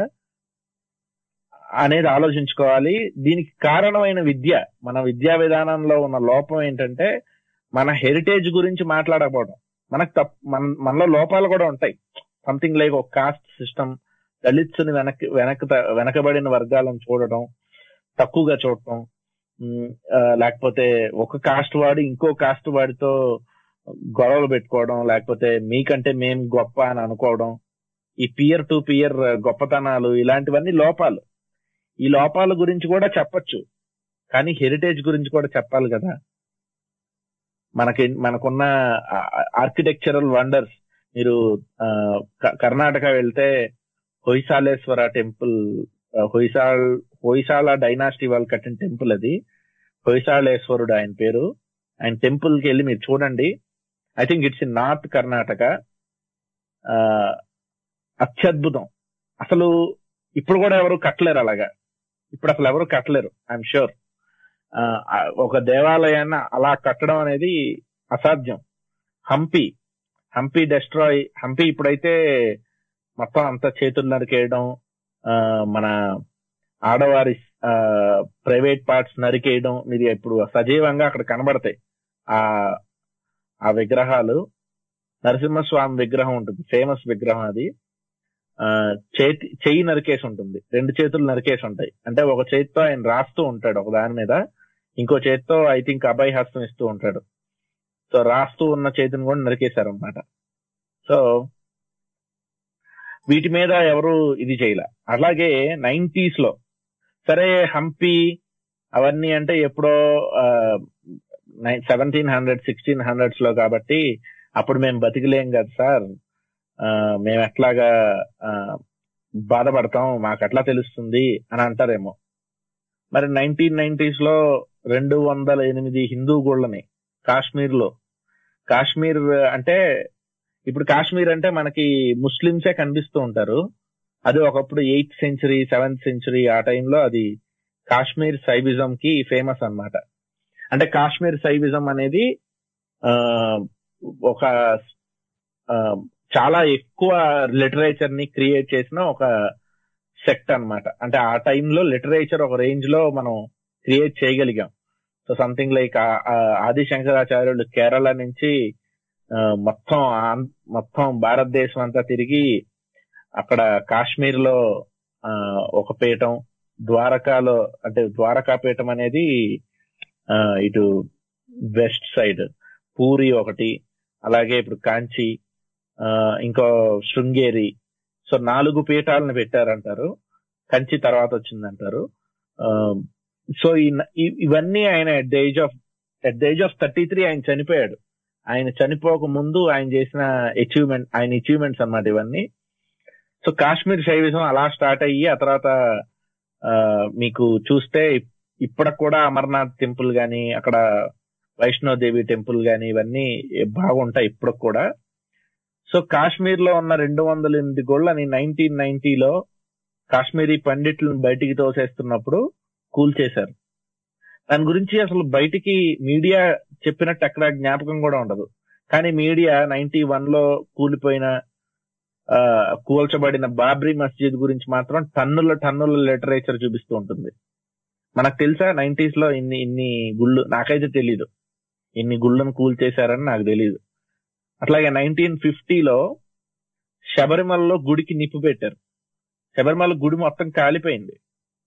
అనేది ఆలోచించుకోవాలి. దీనికి కారణమైన విద్య, మన విద్యా విధానంలో ఉన్న లోపం ఏంటంటే మన హెరిటేజ్ గురించి మాట్లాడకపోవడం. మనకు తప్ప మన మనలో లోపాలు కూడా ఉంటాయి. సంథింగ్ లైక్ ఒక కాస్ట్ సిస్టమ్, దళిత్స్ ని వెనక్కి వెనక వెనకబడిన వర్గాలను చూడటం, తక్కువగా చూడటం, ఉమ్, ఆ, లేకపోతే ఒక కాస్ట్ వాడి ఇంకో కాస్ట్ వాడితో గొడవలు పెట్టుకోవడం, లేకపోతే మీకంటే మేం గొప్ప అని అనుకోవడం, ఈ పియర్ టు పియర్ గొప్పతనాలు, ఇలాంటివన్నీ లోపాలు. ఈ లోపాల గురించి కూడా చెప్పొచ్చు, కానీ హెరిటేజ్ గురించి కూడా చెప్పాలి కదా. మనకి మనకున్న ఆర్కిటెక్చరల్ వండర్స్, మీరు ఆ, క- కర్ణాటక వెళ్తే హొయసాలేశ్వర టెంపుల్, ఆ, హొయసాల్ హొయసాల డైనాసిటీ వాళ్ళు కట్టిన టెంపుల్ అది. హొయసాళేశ్వరుడు ఆయన పేరు. ఆయన టెంపుల్ కి వెళ్ళి మీరు చూడండి. I think it's in North Karnataka. ఆ, అత్యద్భుతం. అసలు ఇప్పుడు కూడా ఎవరు కట్టలేరు అలాగా, ఇప్పుడు అసలు ఎవరు కట్టలేరు ఐఎమ్ షూర్. ఒక దేవాలయాన్ని అలా కట్టడం అనేది అసాధ్యం. హంపి హంపి డెస్ట్రాయ్ హంపి ఇప్పుడైతే మొత్తం అంతా చేతులు నరికేయడం, ఆ, మన ఆడవారి ప్రైవేట్ పార్ట్స్ నరికేయడం, మీరు ఇప్పుడు సజీవంగా అక్కడ కనబడతాయి ఆ ఆ విగ్రహాలు. నరసింహస్వామి విగ్రహం ఉంటుంది, ఫేమస్ విగ్రహం అది. ఆ చేతి చెయ్యి నరికేసి ఉంటుంది, రెండు చేతులు నరికేసి ఉంటాయి. అంటే ఒక చేతితో ఆయన రాస్తూ ఉంటాడు ఒక దాని మీద, ఇంకో చేతితో ఐ థింక్ అభయ హస్తం ఇస్తూ ఉంటాడు. సో రాస్తూ ఉన్న చేతిని కూడా నరికేశారు అనమాట. సో వీటి మీద ఎవరు ఇది చేయలే. అలాగే నైన్టీస్ లో సరే హంపి అవన్నీ అంటే ఎప్పుడో సెవెంటీన్ హండ్రెడ్ సిక్స్టీన్ హండ్రెడ్స్ లో కాబట్టి అప్పుడు మేము బతికలేం కదా సార్, ఆ, మేము ఎట్లాగా ఆ, బాధపడతాం, మాకు ఎట్లా తెలుస్తుంది అని అంటారేమో. మరి నైన్టీన్ నైన్టీస్ లో రెండు వందల ఎనిమిది హిందూ గుళ్ళని కాశ్మీర్ లో, కాశ్మీర్ అంటే ఇప్పుడు కాశ్మీర్ అంటే మనకి ముస్లింసే కనిపిస్తూ ఉంటారు. అది ఒకప్పుడు ఎయిత్ సెంచరీ సెవెంత్ సెంచరీ ఆ టైంలో అది కాశ్మీర్ సైవిజం కి ఫేమస్ అన్నమాట. అంటే కాశ్మీర్ సైవిజం అనేది ఆ ఒక ఆ, చాలా ఎక్కువ లిటరేచర్ ని క్రియేట్ చేసిన ఒక సెక్ట్ అన్నమాట. అంటే ఆ టైంలో లిటరేచర్ ఒక రేంజ్ లో మనం క్రియేట్ చేయగలిగాం. సో సంథింగ్ లైక్ ఆది శంకరాచార్యులు కేరళ నుంచి ఆ, మొత్తం ఆం- మొత్తం భారతదేశం అంతా తిరిగి అక్కడ కాశ్మీర్ లో ఆ, ఒక పీఠం, ద్వారకాలో అంటే ద్వారకా పీఠం అనేది ఆ, ఇటు వెస్ట్ సైడ్, పూరి ఒకటి, అలాగే ఇప్పుడు కాంచి, ఆ, ఇంకో శృంగేరి. సో నాలుగు పీఠాలను పెట్టారంటారు, కంచి తర్వాత వచ్చిందంటారు. ఆ, సో ఈ ఈ- ఇవన్నీ ఆయన at the age of at the age of thirty three ఆయన చనిపోయాడు. ఆయన చనిపోక ముందు ఆయన చేసిన అచీవ్మెంట్, ఆయన అచీవ్మెంట్స్ అన్నమాట ఇవన్నీ. సో కాశ్మీర్ శైవిజం అలా స్టార్ట్ అయ్యి ఆ తర్వాత ఆ, మీకు చూస్తే ఇప్పటికి కూడా అమర్నాథ్ టెంపుల్ గాని, అక్కడ వైష్ణోదేవి టెంపుల్ గాని, ఇవన్నీ బాగుంటాయి ఇప్పటికి కూడా. సో కాశ్మీర్ లో ఉన్న రెండు వందల ఎనిమిది గోళ్ళని నైన్టీన్ నైన్టీలో కాశ్మీరీ పండిట్లను బయటికి తోసేస్తున్నప్పుడు కూల్చేశారు. దాని గురించి అసలు బయటికి మీడియా చెప్పినట్టు ఎక్కడ జ్ఞాపకం కూడా ఉండదు. కానీ మీడియా నైన్టీ వన్ లో కూలిపోయిన ఆ, కూల్చబడిన బాబ్రీ మస్జిద్ గురించి మాత్రం టన్నుల టన్నుల లిటరేచర్ చూపిస్తూ ఉంటుంది. మనకు తెలుసా నైన్టీస్ లో ఇన్ని ఇన్ని గుళ్ళు, నాకైతే తెలీదు ఇన్ని గుళ్ళను కూల్చేశారని నాకు తెలీదు. అట్లాగే నైన్టీన్ ఫిఫ్టీలో శబరిమలలో గుడికి నిప్పు పెట్టారు. శబరిమల గుడి మొత్తం కాలిపోయింది.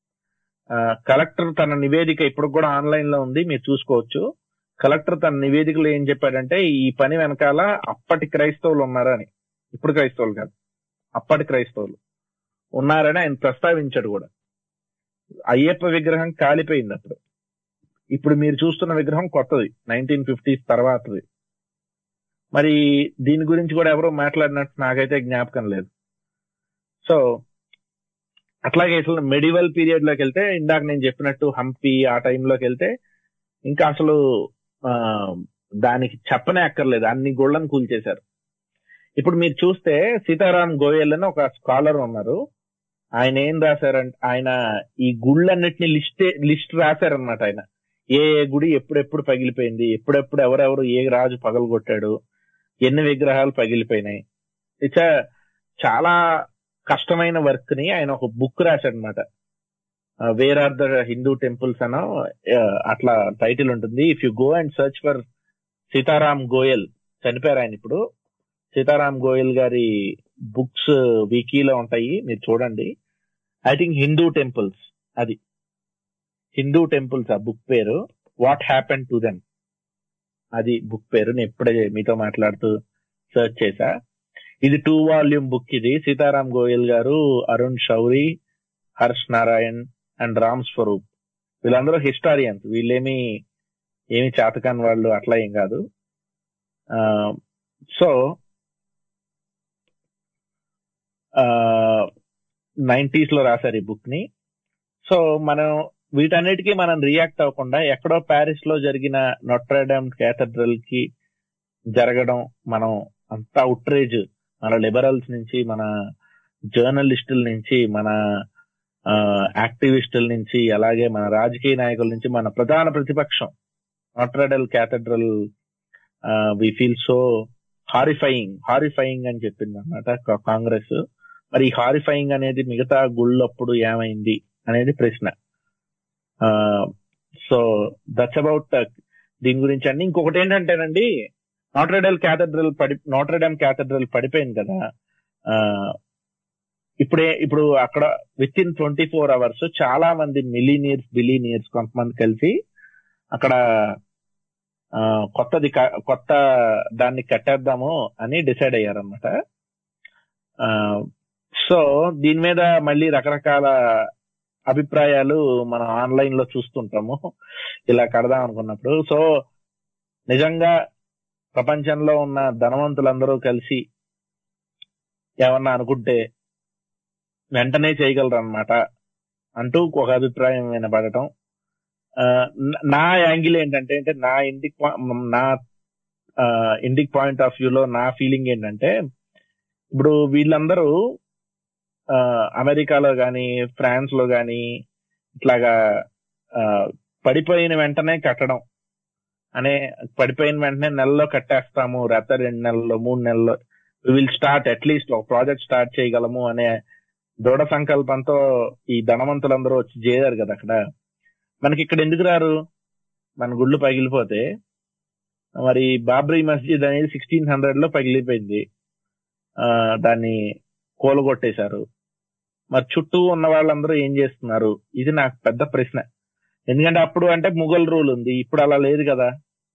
ఆ, కలెక్టర్ తన నివేదిక ఇప్పుడు కూడా ఆన్లైన్ లో ఉంది, మీరు చూసుకోవచ్చు. కలెక్టర్ తన నివేదికలో ఏం చెప్పాడంటే ఈ పని వెనకాల అప్పటి క్రైస్తవులు ఉన్నారని. ఇప్పుడు క్రైస్తవులు కాదు, అప్పటి క్రైస్తవులు ఉన్నారని ఆయన ప్రస్తావించాడు కూడా. అయ్యప్ప విగ్రహం కాలిపోయింది అప్పుడు. ఇప్పుడు మీరు చూస్తున్న విగ్రహం కొత్తది, నైన్టీన్ ఫిఫ్టీస్ తర్వాతది. మరి దీని గురించి కూడా ఎవరో మాట్లాడినట్టు నాకైతే జ్ఞాపకం లేదు. సో అట్లాగే అసలు మెడివల్ పీరియడ్ లోకి వెళ్తే, ఇందాక నేను చెప్పినట్టు హంపి ఆ టైంలోకి వెళ్తే ఇంకా అసలు ఆ దానికి చెప్పనే అక్కర్లేదు, అన్ని గుళ్ళను కూల్చేశారు. ఇప్పుడు మీరు చూస్తే సీతారాం గోయల్ అని ఒక స్కాలర్ ఉన్నారు. ఆయన ఏం రాశారంటే, ఆయన ఈ గుళ్ళన్నిటిని లిస్ట్ లిస్ట్ రాశారనమాట. ఆయన ఏ ఏ గుడి ఎప్పుడెప్పుడు పగిలిపోయింది, ఎప్పుడెప్పుడు ఎవరెవరు ఏ రాజు పగలగొట్టాడు, ఎన్ని విగ్రహాలు పగిలిపోయినాయి. ఇట్లా చాలా కష్టమైన వర్క్ ని ఆయన ఒక బుక్ రాశాడనమాట. Where are the Hindu temples అనో అట్లా టైటిల్ ఉంటుంది. If you go and search for Sitaram Goel, చనిపోయారు ఆయన ఇప్పుడు, సీతారాం గోయల్ గారి బుక్స్ వికీలో ఉంటాయి, మీరు చూడండి. ఐ థింక్ హిందూ టెంపుల్స్, అది హిందూ టెంపుల్స్ ఆ బుక్ పేరు. వాట్ హ్యాపెన్ టు దెమ్, అది బుక్ పేరు. నేను ఇప్పుడే మీతో మాట్లాడుతూ సర్చ్ చేశా. ఇది టూ వాల్యూమ్ బుక్. ఇది సీతారాం గోయల్ గారు, అరుణ్ షౌరి, హర్ష్ నారాయణ్ అండ్ రామ్ స్వరూప్, వీళ్ళందరూ హిస్టారియన్స్. వీళ్ళేమి ఏమి చేతకాని వాళ్ళు అట్లా ఏం కాదు. సో నైన్టీస్ లో రాశారు ఈ బుక్ ని. సో మనం వీటన్నిటికీ మనం రియాక్ట్ అవ్వకుండా ఎక్కడో ప్యారిస్ లో జరిగిన నోట్రడామ్ క్యాథడ్రల్ కి జరగడం, మనం అంతా అవుట్రేజ్, మన లిబరల్స్ నుంచి, మన జర్నలిస్టుల నుంచి, మన యాక్టివిస్టుల నుంచి, అలాగే మన రాజకీయ నాయకుల నుంచి, మన ప్రధాన ప్రతిపక్షం Notre Dame cathedral we feel so horrifying horrifying అని చెప్పింది అనమాట కాంగ్రెస్. మరి ఈ హారిఫైయింగ్ అనేది మిగతా గుళ్ళప్పుడు ఏమైంది అనేది ప్రశ్న. సో దట్స్ అబౌట్ దీని గురించి అండి. ఇంకొకటి ఏంటంటేనండి, నోట్రడామ్ క్యాథడ్రల్ పడి నోట్రడామ్ క్యాథడ్రల్ పడిపోయింది కదా. ఇప్పుడే ఇప్పుడు అక్కడ with in twenty four hours చాలా మంది మిలీనియర్స్, బిలీనియర్స్ కొంతమంది కలిసి అక్కడ కొత్తది కొత్త దాన్ని కట్టేద్దాము అని డిసైడ్ అయ్యారనమాట. సో దీని మీద మళ్ళీ రకరకాల అభిప్రాయాలు మనం ఆన్లైన్ లో చూస్తుంటాము ఇలా కడదాం అనుకున్నప్పుడు. సో నిజంగా ప్రపంచంలో ఉన్న ధనవంతులందరూ కలిసి ఏమన్నా అనుకుంటే వెంటనే చేయగలరు అనమాట అంటూ ఒక అభిప్రాయం వినపడటం. నా యాంగిల్ ఏంటంటే, అంటే నా ఇండిక్ నా ఇండిక్ పాయింట్ ఆఫ్ వ్యూలో నా ఫీలింగ్ ఏంటంటే, ఇప్పుడు వీళ్ళందరూ అమెరికాలో గాని ఫ్రాన్స్ లో గాని ఇట్లాగా పడిపోయిన వెంటనే కట్టడం అనే, పడిపోయిన వెంటనే నెలలో కట్టేస్తాము, లేకపోతే రెండు నెలల్లో మూడు నెలల్లో విల్ స్టార్ట్ అట్లీస్ట్ ఒక ప్రాజెక్ట్ స్టార్ట్ చేయగలము అనే దృఢ సంకల్పంతో ఈ ధనవంతులందరూ వచ్చి చేరారు కదా అక్కడ. మనకి ఇక్కడ ఎందుకు రారు? మన గుళ్ళు పగిలిపోతే, మరి బాబ్రీ మస్జిద్ అనేది సిక్స్టీన్ హండ్రెడ్ లో పగిలిపోయింది, ఆ దాన్ని కూలగొట్టేశారు. మరి చుట్టూ ఉన్న వాళ్ళందరూ ఏం చేస్తున్నారు? ఇది నాకు పెద్ద ప్రశ్న. ఎందుకంటే అప్పుడు అంటే ముఘల్ రూల్ ఉంది, ఇప్పుడు అలా లేదు కదా.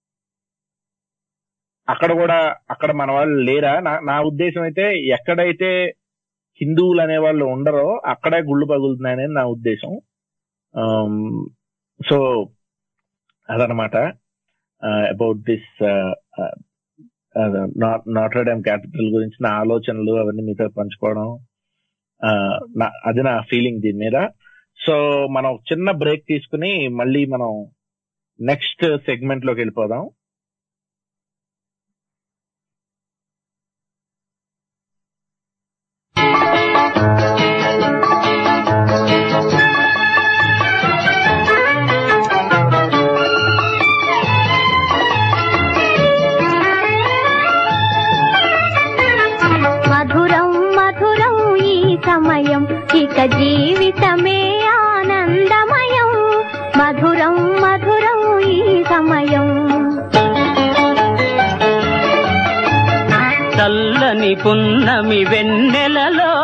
అక్కడ కూడా అక్కడ మన వాళ్ళు లేరా? నా ఉద్దేశం అయితే ఎక్కడైతే హిందువులు అనే వాళ్ళు ఉండరో అక్కడే గుళ్ళు పగులుతున్నాయనేది నా ఉద్దేశం. సో అదనమాట అబౌట్ దిస్ నోట్రడామ్ క్యాథడ్రల్ గురించి నా ఆలోచనలు అవన్నీ మీతో పంచుకోవడం, అది నా ఫీలింగ్ దీని మీద. సో మనం చిన్న బ్రేక్ తీసుకుని మళ్ళీ మనం నెక్స్ట్ సెగ్మెంట్ లోకి వెళ్ళిపోదాం. సమయం ఇక జీవితమే ఆనందమయం, మధురం మధురం ఈ సమయం. చల్లని పున్నమి వెన్నెలలో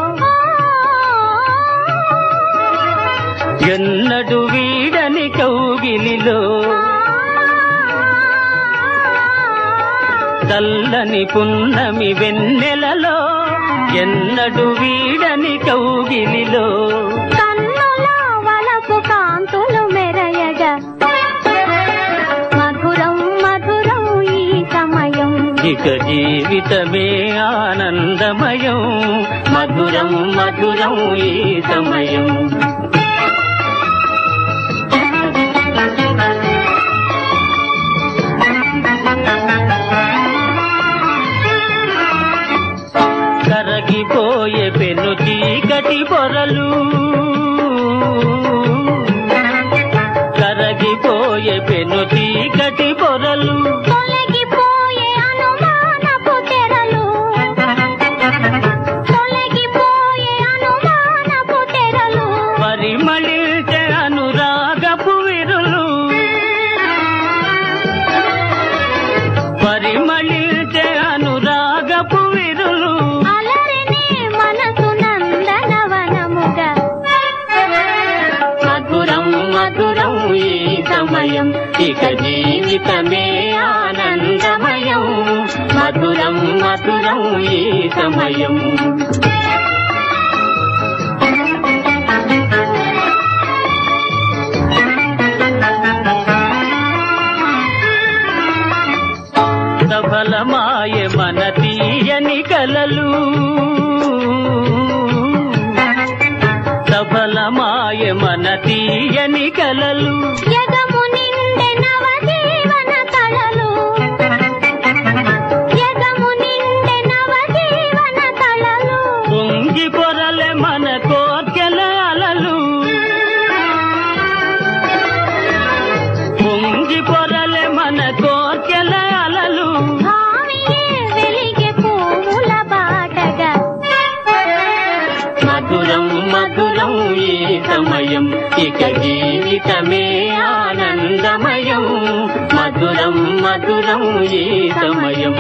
ఎన్నడు వీడని కౌగిలిలో చల్లని పున్నమి వెన్నెలలో ఎన్నడు వీడని కౌగిలిలో కన్నుల వలపు కాంతులు మెరయగా మధురం మధురం ఈ సమయం. ఇక జీవితమే ఆనందమయం, మధురం మధురం ఈ సమయం. కరగిపోయే పెను చీకటి పొరలు, కరగిపోయే పెను చీకటి పొరలు, తొలగిపోయే అనుమానపు తెరలు, తొలగిపోయే అనుమానపు తెరలు, పరిమళించే అనురాగపు విరులు, పరిమళించే అనురాగపు విరులు, అలరిని మనసు నందనవనముగా మధురం మధురం ఈ సమయం. ఇక జీవితమే ఆనందమయం, మధురం మధురం ఈ సమయం. సఫలమాయ మన తీయని కలలు, సఫలమాయ మన తీయని కలలు, యగము నిండే నవజీవన కళలు, యగము నిండే నవజీవన కళలు, పొంగి పొరలే మన కోర్కెల అలలు, పొంగి పొరలే మన కోర్కెల అలలు, భావియే వెలిగే పువ్వుల బాటగా మధురం మధురం ఈ సమయం. ఇక జీవితమే ఆనందమయం, మధురం మధురం ఈ సమయం.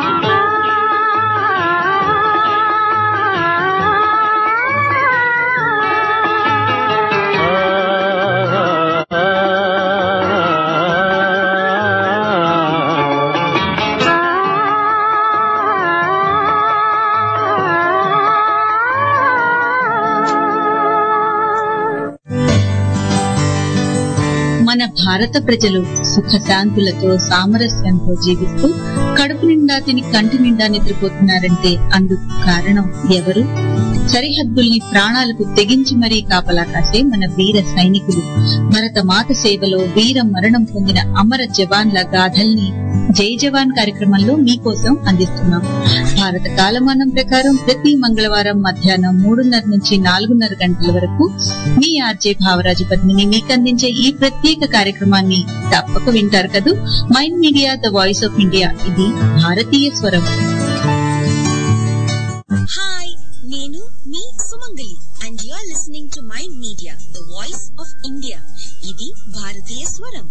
మన భారత ప్రజలు సుఖశాంతులతో సామరస్యంతో జీవిస్తూ కడుపు నిండా తిని కంటి నిండా నిద్రపోతున్నారంటే అందుకు కారణం ఎవరు? సరిహద్దుల్ని ప్రాణాలకు తెగించి మరీ కాపలా కాసే మన వీర సైనికులు. భరత మాత సేవలో వీర మరణం పొందిన అమర జవాన్ల గాథల్ని జై జవాన్ కార్యక్రమంలో మీకోసం అందిస్తున్నాం. భారత కాలమానం ప్రకారం ప్రతి మంగళవారం మధ్యాహ్నం మూడున్నర నుంచి నాలుగున్నర గంటల వరకు మీ ఆర్జే భావరాజు పద్మిని మీకు అందించే ఈ ప్రత్యేక కార్యక్రమాన్ని తప్పక వింటారు కదూ. Mind media, the voice of India, ఇది భారతీయ స్వరం. హాయ్, నేను మీ Sumangali and you are listening to mind media, the voice of India, ఇది భారతీయ స్వరం.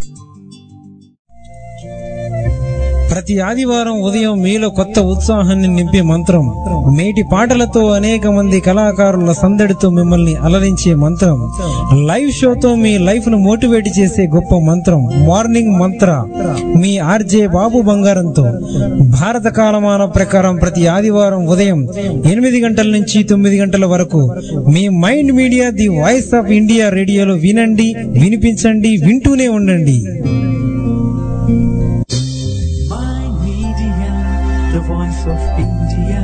ప్రతి ఆదివారం ఉదయం మీలో కొత్త ఉత్సాహాన్ని నింపే మంత్రం, మేటి పాటలతో అనేక మంది కళాకారుల సందడితో మిమ్మల్ని అలరించే మంత్రం, లైవ్ షోతో మీ లైఫ్ ను మోటివేట్ చేసే గొప్ప మంత్రం మార్నింగ్ మంత్ర మీ ఆర్జే బాబు బంగారంతో. భారత కాలమాన ప్రకారం ప్రతి ఆదివారం ఉదయం ఎనిమిది గంటల నుంచి తొమ్మిది గంటల వరకు మీ mind media, the voice of India రేడియోలో వినండి, వినిపించండి, వింటూనే ఉండండి. The voice of India.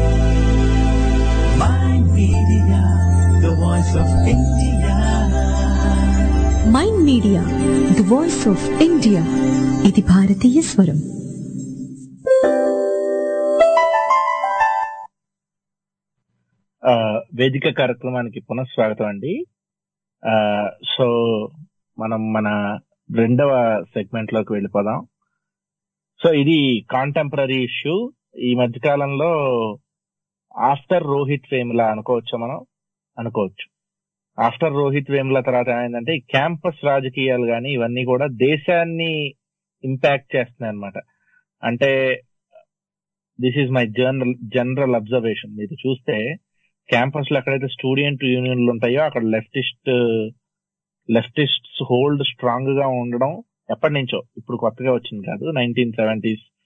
Mind Media, the voice of India. Mind media, the voice of India, ఇది భారతీయ స్వరం. వేదిక కార్యక్రమానికి పునఃస్వాగతం అండి. సో మనం మన రెండవ సెగ్మెంట్ లోకి వెళ్ళిపోదాం. సో ఇది కాంటెంపరీ ఇష్యూ. ఈ మధ్య కాలంలో ఆఫ్టర్ రోహిత్ వేముల అనుకోవచ్చు, మనం అనుకోవచ్చు. ఆఫ్టర్ రోహిత్ వేముల తర్వాత ఏమైందంటే ఈ క్యాంపస్ రాజకీయాలు కానీ ఇవన్నీ కూడా దేశాన్ని ఇంపాక్ట్ చేస్తున్నాయి అనమాట. అంటే this is my general general observation. మీరు చూస్తే క్యాంపస్ లో ఎక్కడైతే స్టూడెంట్ యూనియన్లు ఉంటాయో అక్కడ లెఫ్టిస్ట్ లెఫ్టిస్ట్ హోల్డ్ స్ట్రాంగ్ గా ఉండడం ఎప్పటి నుంచో, ఇప్పుడు కొత్తగా వచ్చింది కాదు. నైన్టీన్ సెవెంటీస్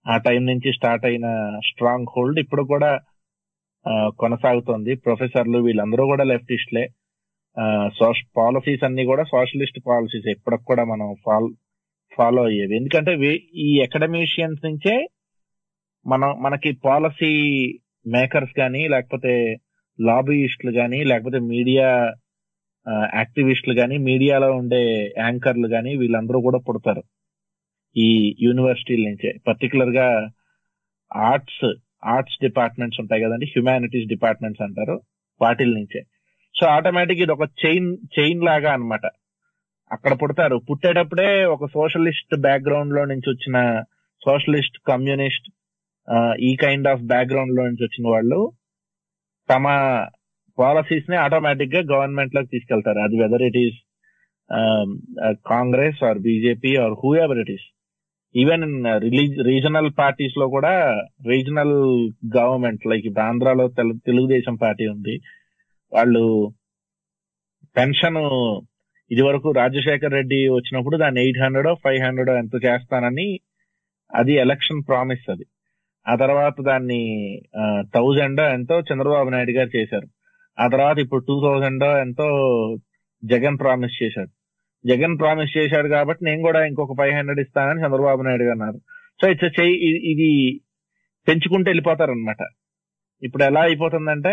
ఆ టైం నుంచి స్టార్ట్ అయిన స్ట్రాంగ్ హోల్డ్ ఇప్పుడు కూడా కొనసాగుతోంది. ప్రొఫెసర్లు వీళ్ళందరూ కూడా లెఫ్టిస్ట్లే. పాలసీస్ అన్ని కూడా సోషలిస్ట్ పాలసీస్ ఎప్పటికి కూడా మనం ఫాలో ఫాలో అయ్యేవి. ఎందుకంటే ఈ అకాడమిషియన్స్ నుంచే మనం మనకి పాలసీ మేకర్స్ కానీ, లేకపోతే లాబీయిస్టులు కానీ, లేకపోతే మీడియా యాక్టివిస్టులు కానీ, మీడియాలో ఉండే యాంకర్లు కానీ వీళ్ళందరూ కూడా పుడతారు ఈ యూనివర్సిటీల నుంచే. పర్టికులర్ గా ఆర్ట్స్ ఆర్ట్స్ డిపార్ట్మెంట్స్ ఉంటాయి కదండి, హ్యుమానిటీస్ డిపార్ట్మెంట్స్ అంటారు, వాటిల నుంచే. సో ఆటోమేటిక్ ఇది ఒక చైన్ చైన్ లాగా అన్నమాట. అక్కడ పుడతారు. పుట్టేటప్పుడే ఒక సోషలిస్ట్ బ్యాక్గ్రౌండ్ లో నుంచి వచ్చిన సోషలిస్ట్, కమ్యూనిస్ట్, ఈ కైండ్ ఆఫ్ బ్యాక్గ్రౌండ్ లో నుంచి వచ్చిన వాళ్ళు తమ పాలసీస్ ని ఆటోమేటిక్ గా గవర్నమెంట్ లోకి తీసుకెళ్తారు. అది whether it is Congress or BJP or whoever it is. Even in regional parties లో కూడా రీజనల్ గవర్నమెంట్ లైక్ ఇప్పుడు ఆంధ్రాలో తెలుగుదేశం పార్టీ ఉంది. వాళ్ళు పెన్షన్ ఇది వరకు రాజశేఖర్ రెడ్డి వచ్చినప్పుడు దాన్ని ఎయిట్ హండ్రెడ్ ఫైవ్ హండ్రెడ్ ఎంత చేస్తానని అది ఎలక్షన్ ప్రామిస్. అది ఆ తర్వాత దాన్ని థౌజండ్ ఎంతో చంద్రబాబు నాయుడు గారు చేశారు. ఆ తర్వాత ఇప్పుడు టూ థౌజండ్ ఎంతో జగన్ ప్రామిస్ చేశాడు. జగన్ ప్రామిస్ చేశాడు కాబట్టి నేను కూడా ఇంకొక ఫైవ్ హండ్రెడ్ ఇస్తానని చంద్రబాబు నాయుడు గారు అన్నారు. సో ఇట్స్ ఇది పెంచుకుంటూ వెళ్ళిపోతారు అనమాట. ఇప్పుడు ఎలా అయిపోతుందంటే,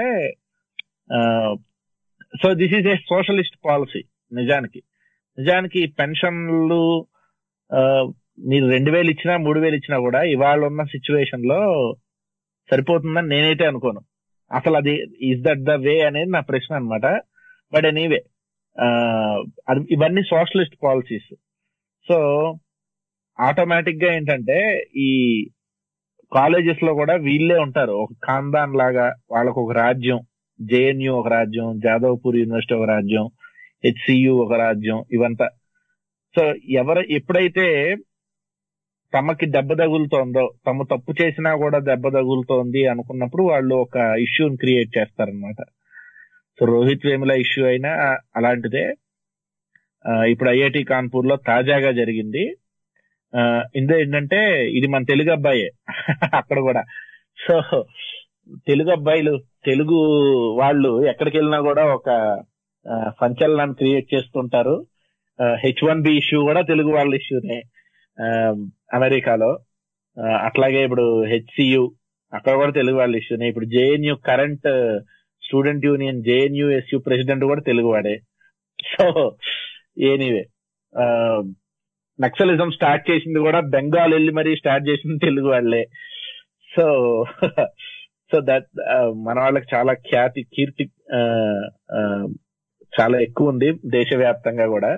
so this is a socialist policy. నిజానికి నిజానికి పెన్షన్లు మీరు రెండు వేలు ఇచ్చినా మూడు వేలు ఇచ్చినా కూడా ఇవాళ ఉన్న సిచ్యువేషన్ లో సరిపోతుందని నేనైతే అనుకోను. అసలు అది ఈజ్ దట్ ద వే అనేది నా ప్రశ్న అనమాట. బట్ ఎనీవే అది ఇవన్నీ సోషలిస్ట్ పాలసీస్. సో ఆటోమేటిక్ గా ఏంటంటే ఈ కాలేజెస్ లో కూడా వీళ్ళే ఉంటారు, ఒక ఖాందాన్ లాగా. వాళ్ళకు ఒక రాజ్యం, జేఎన్యూ ఒక రాజ్యం, జాదవ్పూర్ యూనివర్సిటీ ఒక రాజ్యం, హెచ్సియు ఒక రాజ్యం, ఇవంతా. సో ఎవరు ఎప్పుడైతే తమకి దెబ్బ తగులుతోందో, తమ తప్పు చేసినా కూడా దెబ్బ తగులుతోంది అనుకున్నప్పుడు వాళ్ళు ఒక ఇష్యూని క్రియేట్ చేస్తారనమాట. సో రోహిత్ వేముల ఇష్యూ అయినా అలాంటిదే. ఇప్పుడు ఐఐటి కాన్పూర్ లో తాజాగా జరిగింది. ఇందులో ఏంటంటే ఇది మన తెలుగు అబ్బాయే అక్కడ కూడా. సో తెలుగు అబ్బాయిలు, తెలుగు వాళ్ళు ఎక్కడికి వెళ్ళినా కూడా ఒక సంచలనాన్ని క్రియేట్ చేస్తుంటారు. హెచ్ వన్ బి ఇష్యూ కూడా తెలుగు వాళ్ళ ఇష్యూనే అమెరికాలో. అట్లాగే ఇప్పుడు హెచ్సియు అక్కడ కూడా తెలుగు వాళ్ళ ఇష్యూనే. ఇప్పుడు JNU current student union JNUSU president కూడా తెలుగు వాడే. సో ఎనీవే నక్సలిజం స్టార్ట్ చేసింది కూడా బెంగాల్ వెళ్ళి మరీ స్టార్ట్ చేసింది తెలుగు వాళ్ళే. సో సో దట్ మన వాళ్ళకి చాలా ఖ్యాతి, కీర్తి చాలా ఎక్కువ ఉంది దేశవ్యాప్తంగా కూడా.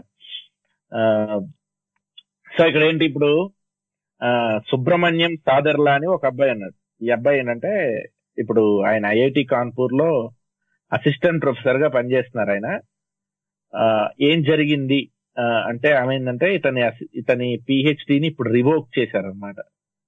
సో ఇక్కడ ఏంటి, ఇప్పుడు సుబ్రహ్మణ్యం సాదర్లా అని ఒక అబ్బాయి అన్నాడు. ఈ అబ్బాయి ఏంటంటే ఇప్పుడు ఆయన ఐఐటి కాన్పూర్ లో అసిస్టెంట్ ప్రొఫెసర్ గా పనిచేస్తున్నారు. ఆయన ఏం జరిగింది అంటే ఆమె ఏంటంటే ఇతని ఇతని పిహెచ్డిని ఇప్పుడు రివోక్ చేశారనమాట.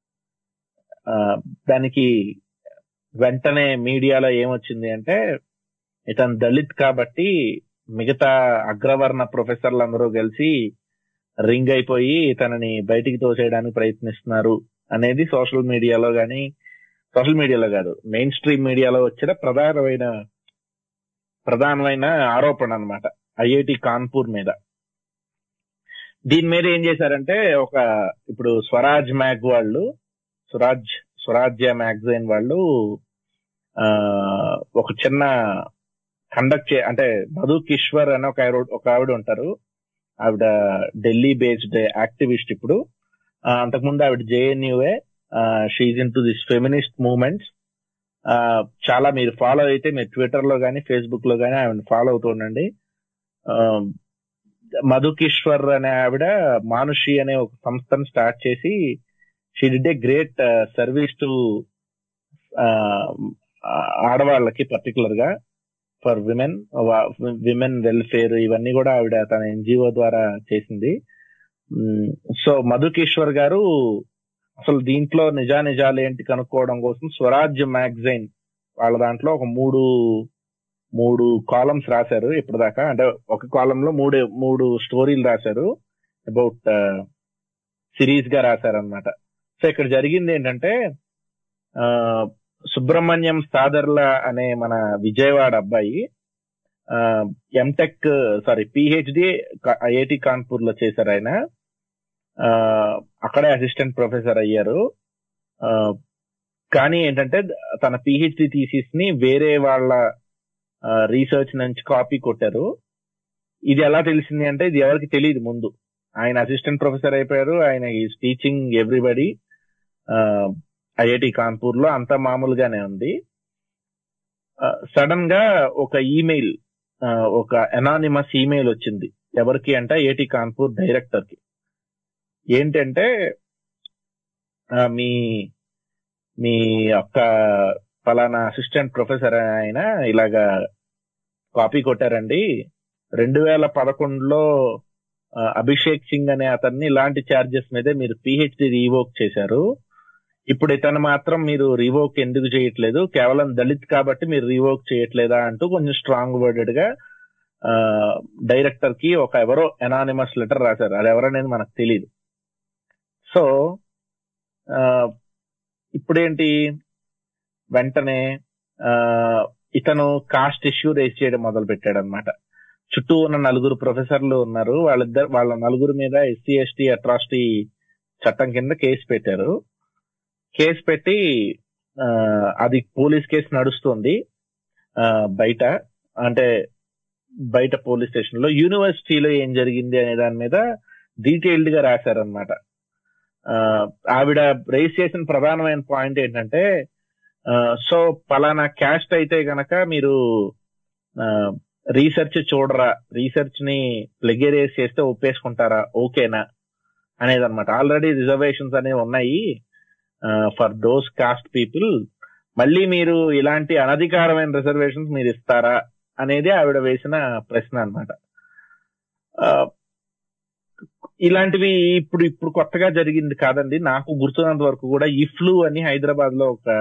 దానికి వెంటనే మీడియాలో ఏమొచ్చింది అంటే ఇతను దళిత్ కాబట్టి మిగతా అగ్రవర్ణ ప్రొఫెసర్లు అందరూ కలిసి రింగ్ అయిపోయి తనని బయటికి తోసేయడానికి ప్రయత్నిస్తున్నారు అనేది సోషల్ మీడియాలో గానీ, సోషల్ మీడియాలో కాదు మెయిన్ స్ట్రీమ్ మీడియాలో వచ్చిన ప్రధానమైన ప్రధానమైన ఆరోపణ అన్నమాట ఐఐటి కాన్పూర్ మీద. దీని మీద ఏం చేశారంటే ఒక ఇప్పుడు స్వరాజ్ మ్యాగ్ వాళ్ళు స్వరాజ్ స్వరాజ్య మ్యాగజైన్ వాళ్ళు ఆ ఒక చిన్న కండక్ట్ చే అంటే మధు కిశ్వర్ అని ఒక ఒక ఆవిడ ఉంటారు. ఆవిడ ఢిల్లీ బేస్డ్ యాక్టివిస్ట్. ఇప్పుడు అంతకుముందు ఆవిడ జేఎన్యూఏ, she's into this feminist movements. చాలా మీరు ఫాలో అయితే మీరు ట్విట్టర్ లో గానీ ఫేస్బుక్ లో గానీ ఆవిడ ఫాలో అవుతూ ఉండండి. మధు కిశ్వర్ అనే ఆవిడ మానుషి అనే ఒక సంస్థను స్టార్ట్ చేసి she did a great service to ఆడవాళ్ళకి, పర్టికులర్ గా ఫర్ విమెన్ విమెన్ వెల్ఫేర్, ఇవన్నీ కూడా ఆవిడ తన ఎన్జిఓ ద్వారా చేసింది. సో మధు కిశ్వర్ గారు అసలు దీంట్లో నిజానిజాలు ఏంటి కనుక్కోవడం కోసం స్వరాజ్య మ్యాగజైన్ వాళ్ళ దాంట్లో ఒక మూడు మూడు కాలమ్స్ రాశారు ఇప్పటిదాకా. అంటే ఒక కాలం లో మూడు మూడు స్టోరీలు రాశారు, అబౌట్ సిరీస్ గా రాశారు అనమాట. సో ఇక్కడ జరిగింది ఏంటంటే ఆ సుబ్రహ్మణ్యం సాదర్ల అనే మన విజయవాడ అబ్బాయి MTech sorry PhD IIT Kanpur లో చేశారు. ఆయన అక్కడే అసిస్టెంట్ ప్రొఫెసర్ అయ్యారు. కానీ ఏంటంటే తన పిహెచ్డి థీసిస్ ని వేరే వాళ్ళ రీసెర్చ్ నుంచి కాపీ కొట్టారు. ఇది ఎలా తెలిసింది అంటే ఇది ఎవరికి తెలియదు ముందు. ఆయన అసిస్టెంట్ ప్రొఫెసర్ అయిపోయారు. ఆయన is teaching everybody IIT Kanpur లో, అంతా మామూలుగానే ఉంది. సడన్ గా ఒక ఈమెయిల్, ఒక అనానిమస్ ఈమెయిల్ వచ్చింది. ఎవరికి అంటే ఐఐటి కాన్పూర్ డైరెక్టర్ కి. ఏంటంటే మీ మీ యొక్క ఫలానా అసిస్టెంట్ ప్రొఫెసర్ ఆయన ఇలాగా కాపీ కొట్టారండి. రెండు వేల పదకొండులో అభిషేక్ సింగ్ అనే అతన్ని ఇలాంటి ఛార్జెస్ మీదే మీరు పిహెచ్డి రీవోక్ చేశారు. ఇప్పుడు ఇతను మాత్రం మీరు రీవోక్ ఎందుకు చేయట్లేదు, కేవలం దళిత్ కాబట్టి మీరు రీవోక్ చేయట్లేదా అంటూ కొంచెం స్ట్రాంగ్ వర్డెడ్ గా డైరెక్టర్ కి ఒక ఎవరో అనానిమస్ లెటర్ రాశారు. అది ఎవరనేది మనకు తెలియదు. సో ఇప్పుడేంటి, వెంటనే ఇతను కాస్ట్ ఇష్యూ రేస్ చేయడం మొదలు పెట్టాడు అనమాట. చుట్టూ ఉన్న నలుగురు ప్రొఫెసర్లు ఉన్నారు, వాళ్ళిద్దరు వాళ్ళ నలుగురు మీద ఎస్సీ ఎస్టీ అట్రాసిటీ చట్టం కింద కేసు పెట్టారు. కేసు పెట్టి అది పోలీస్ కేసు నడుస్తుంది బయట, అంటే బయట పోలీస్ స్టేషన్ లో. యూనివర్సిటీలో ఏం జరిగింది అనే దాని మీద డీటెయిల్డ్ గా రాశారనమాట. ఆవిడ రేస్ చేసిన ప్రధానమైన పాయింట్ ఏంటంటే, సో పలానా క్యాస్ట్ అయితే గనక మీరు రీసెర్చ్ చూడరా, రీసెర్చ్ ని ప్లెగరైజ్ చేస్తే ఒప్పేసుకుంటారా, ఓకేనా అనేది అనమాట. ఆల్రెడీ రిజర్వేషన్స్ అనేవి ఉన్నాయి ఫర్ దోస్ కాస్ట్ పీపుల్, మళ్ళీ మీరు ఇలాంటి అనధికారమైన రిజర్వేషన్స్ మీరు ఇస్తారా అనేది ఆవిడ వేసిన ప్రశ్న అనమాట. ఇలాంటివి ఇప్పుడు ఇప్పుడు కొత్తగా జరిగింది కాదండి. నాకు గుర్తున్నంత వరకు కూడా ఇఫ్లు అని హైదరాబాద్ లో ఒక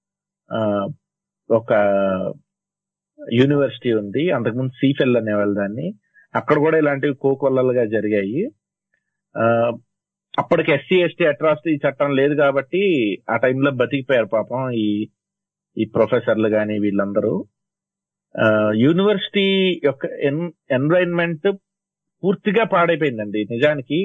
ఒక యూనివర్సిటీ ఉంది, అంతకుముందు సీఫెల్ అనేవాళ్ళు దాన్ని. అక్కడ కూడా ఇలాంటివి కోకొల్లలుగా జరిగాయి. అప్పటికి ఎస్సీ ఎస్టీ అట్రాసిటీ చట్టం లేదు కాబట్టి ఆ టైంలో బతికిపోయారు పాపం ఈ ఈ ప్రొఫెసర్లు గాని వీళ్ళందరూ. యూనివర్సిటీ యొక్క ఎన్ ఎన్వైరన్మెంట్ పూర్తిగా పాడైపోయిందండి. నిజానికి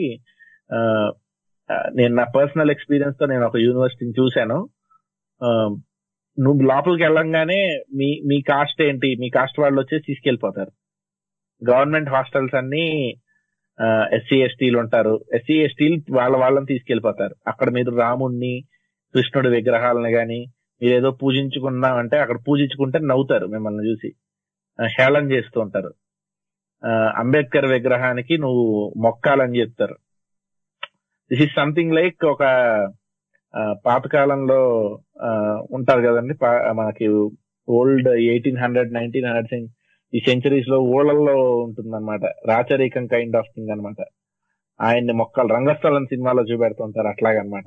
నేను నా పర్సనల్ ఎక్స్పీరియన్స్ తో నేను ఒక యూనివర్సిటీని చూశాను. నువ్వు లోపలికి వెళ్ళంగానే మీ మీ కాస్ట్ ఏంటి, మీ కాస్ట్ వాళ్ళు వచ్చేసి తీసుకెళ్లిపోతారు. గవర్నమెంట్ హాస్టల్స్ అన్ని ఎస్సీ ఎస్టీలు ఉంటారు, ఎస్సీ ఎస్టీలు వాళ్ళ వాళ్ళని తీసుకెళ్లిపోతారు. అక్కడ మీరు రాముణ్ణి కృష్ణుడి విగ్రహాలను గాని మీరు ఏదో పూజించుకున్నామంటే అక్కడ పూజించుకుంటే నవ్వుతారు, మిమ్మల్ని చూసి హేళన చేస్తూ ఉంటారు. అంబేద్కర్ విగ్రహానికి నువ్వు మొక్కాలని చెప్తారు. దిస్ ఈస్ సంథింగ్ లైక్ ఒక పాతకాలంలో ఉంటారు కదండి మనకి, old eighteen hundred nineteen hundred ఈ సెంచరీస్ లో ఊళ్ళల్లో ఉంటుందన్నమాట, రాచరికం కైండ్ ఆఫ్ థింగ్ అనమాట. ఆయన్ని మొక్కలు రంగస్థలం సినిమాలో చూపెడుతుంటారు అట్లాగనమాట.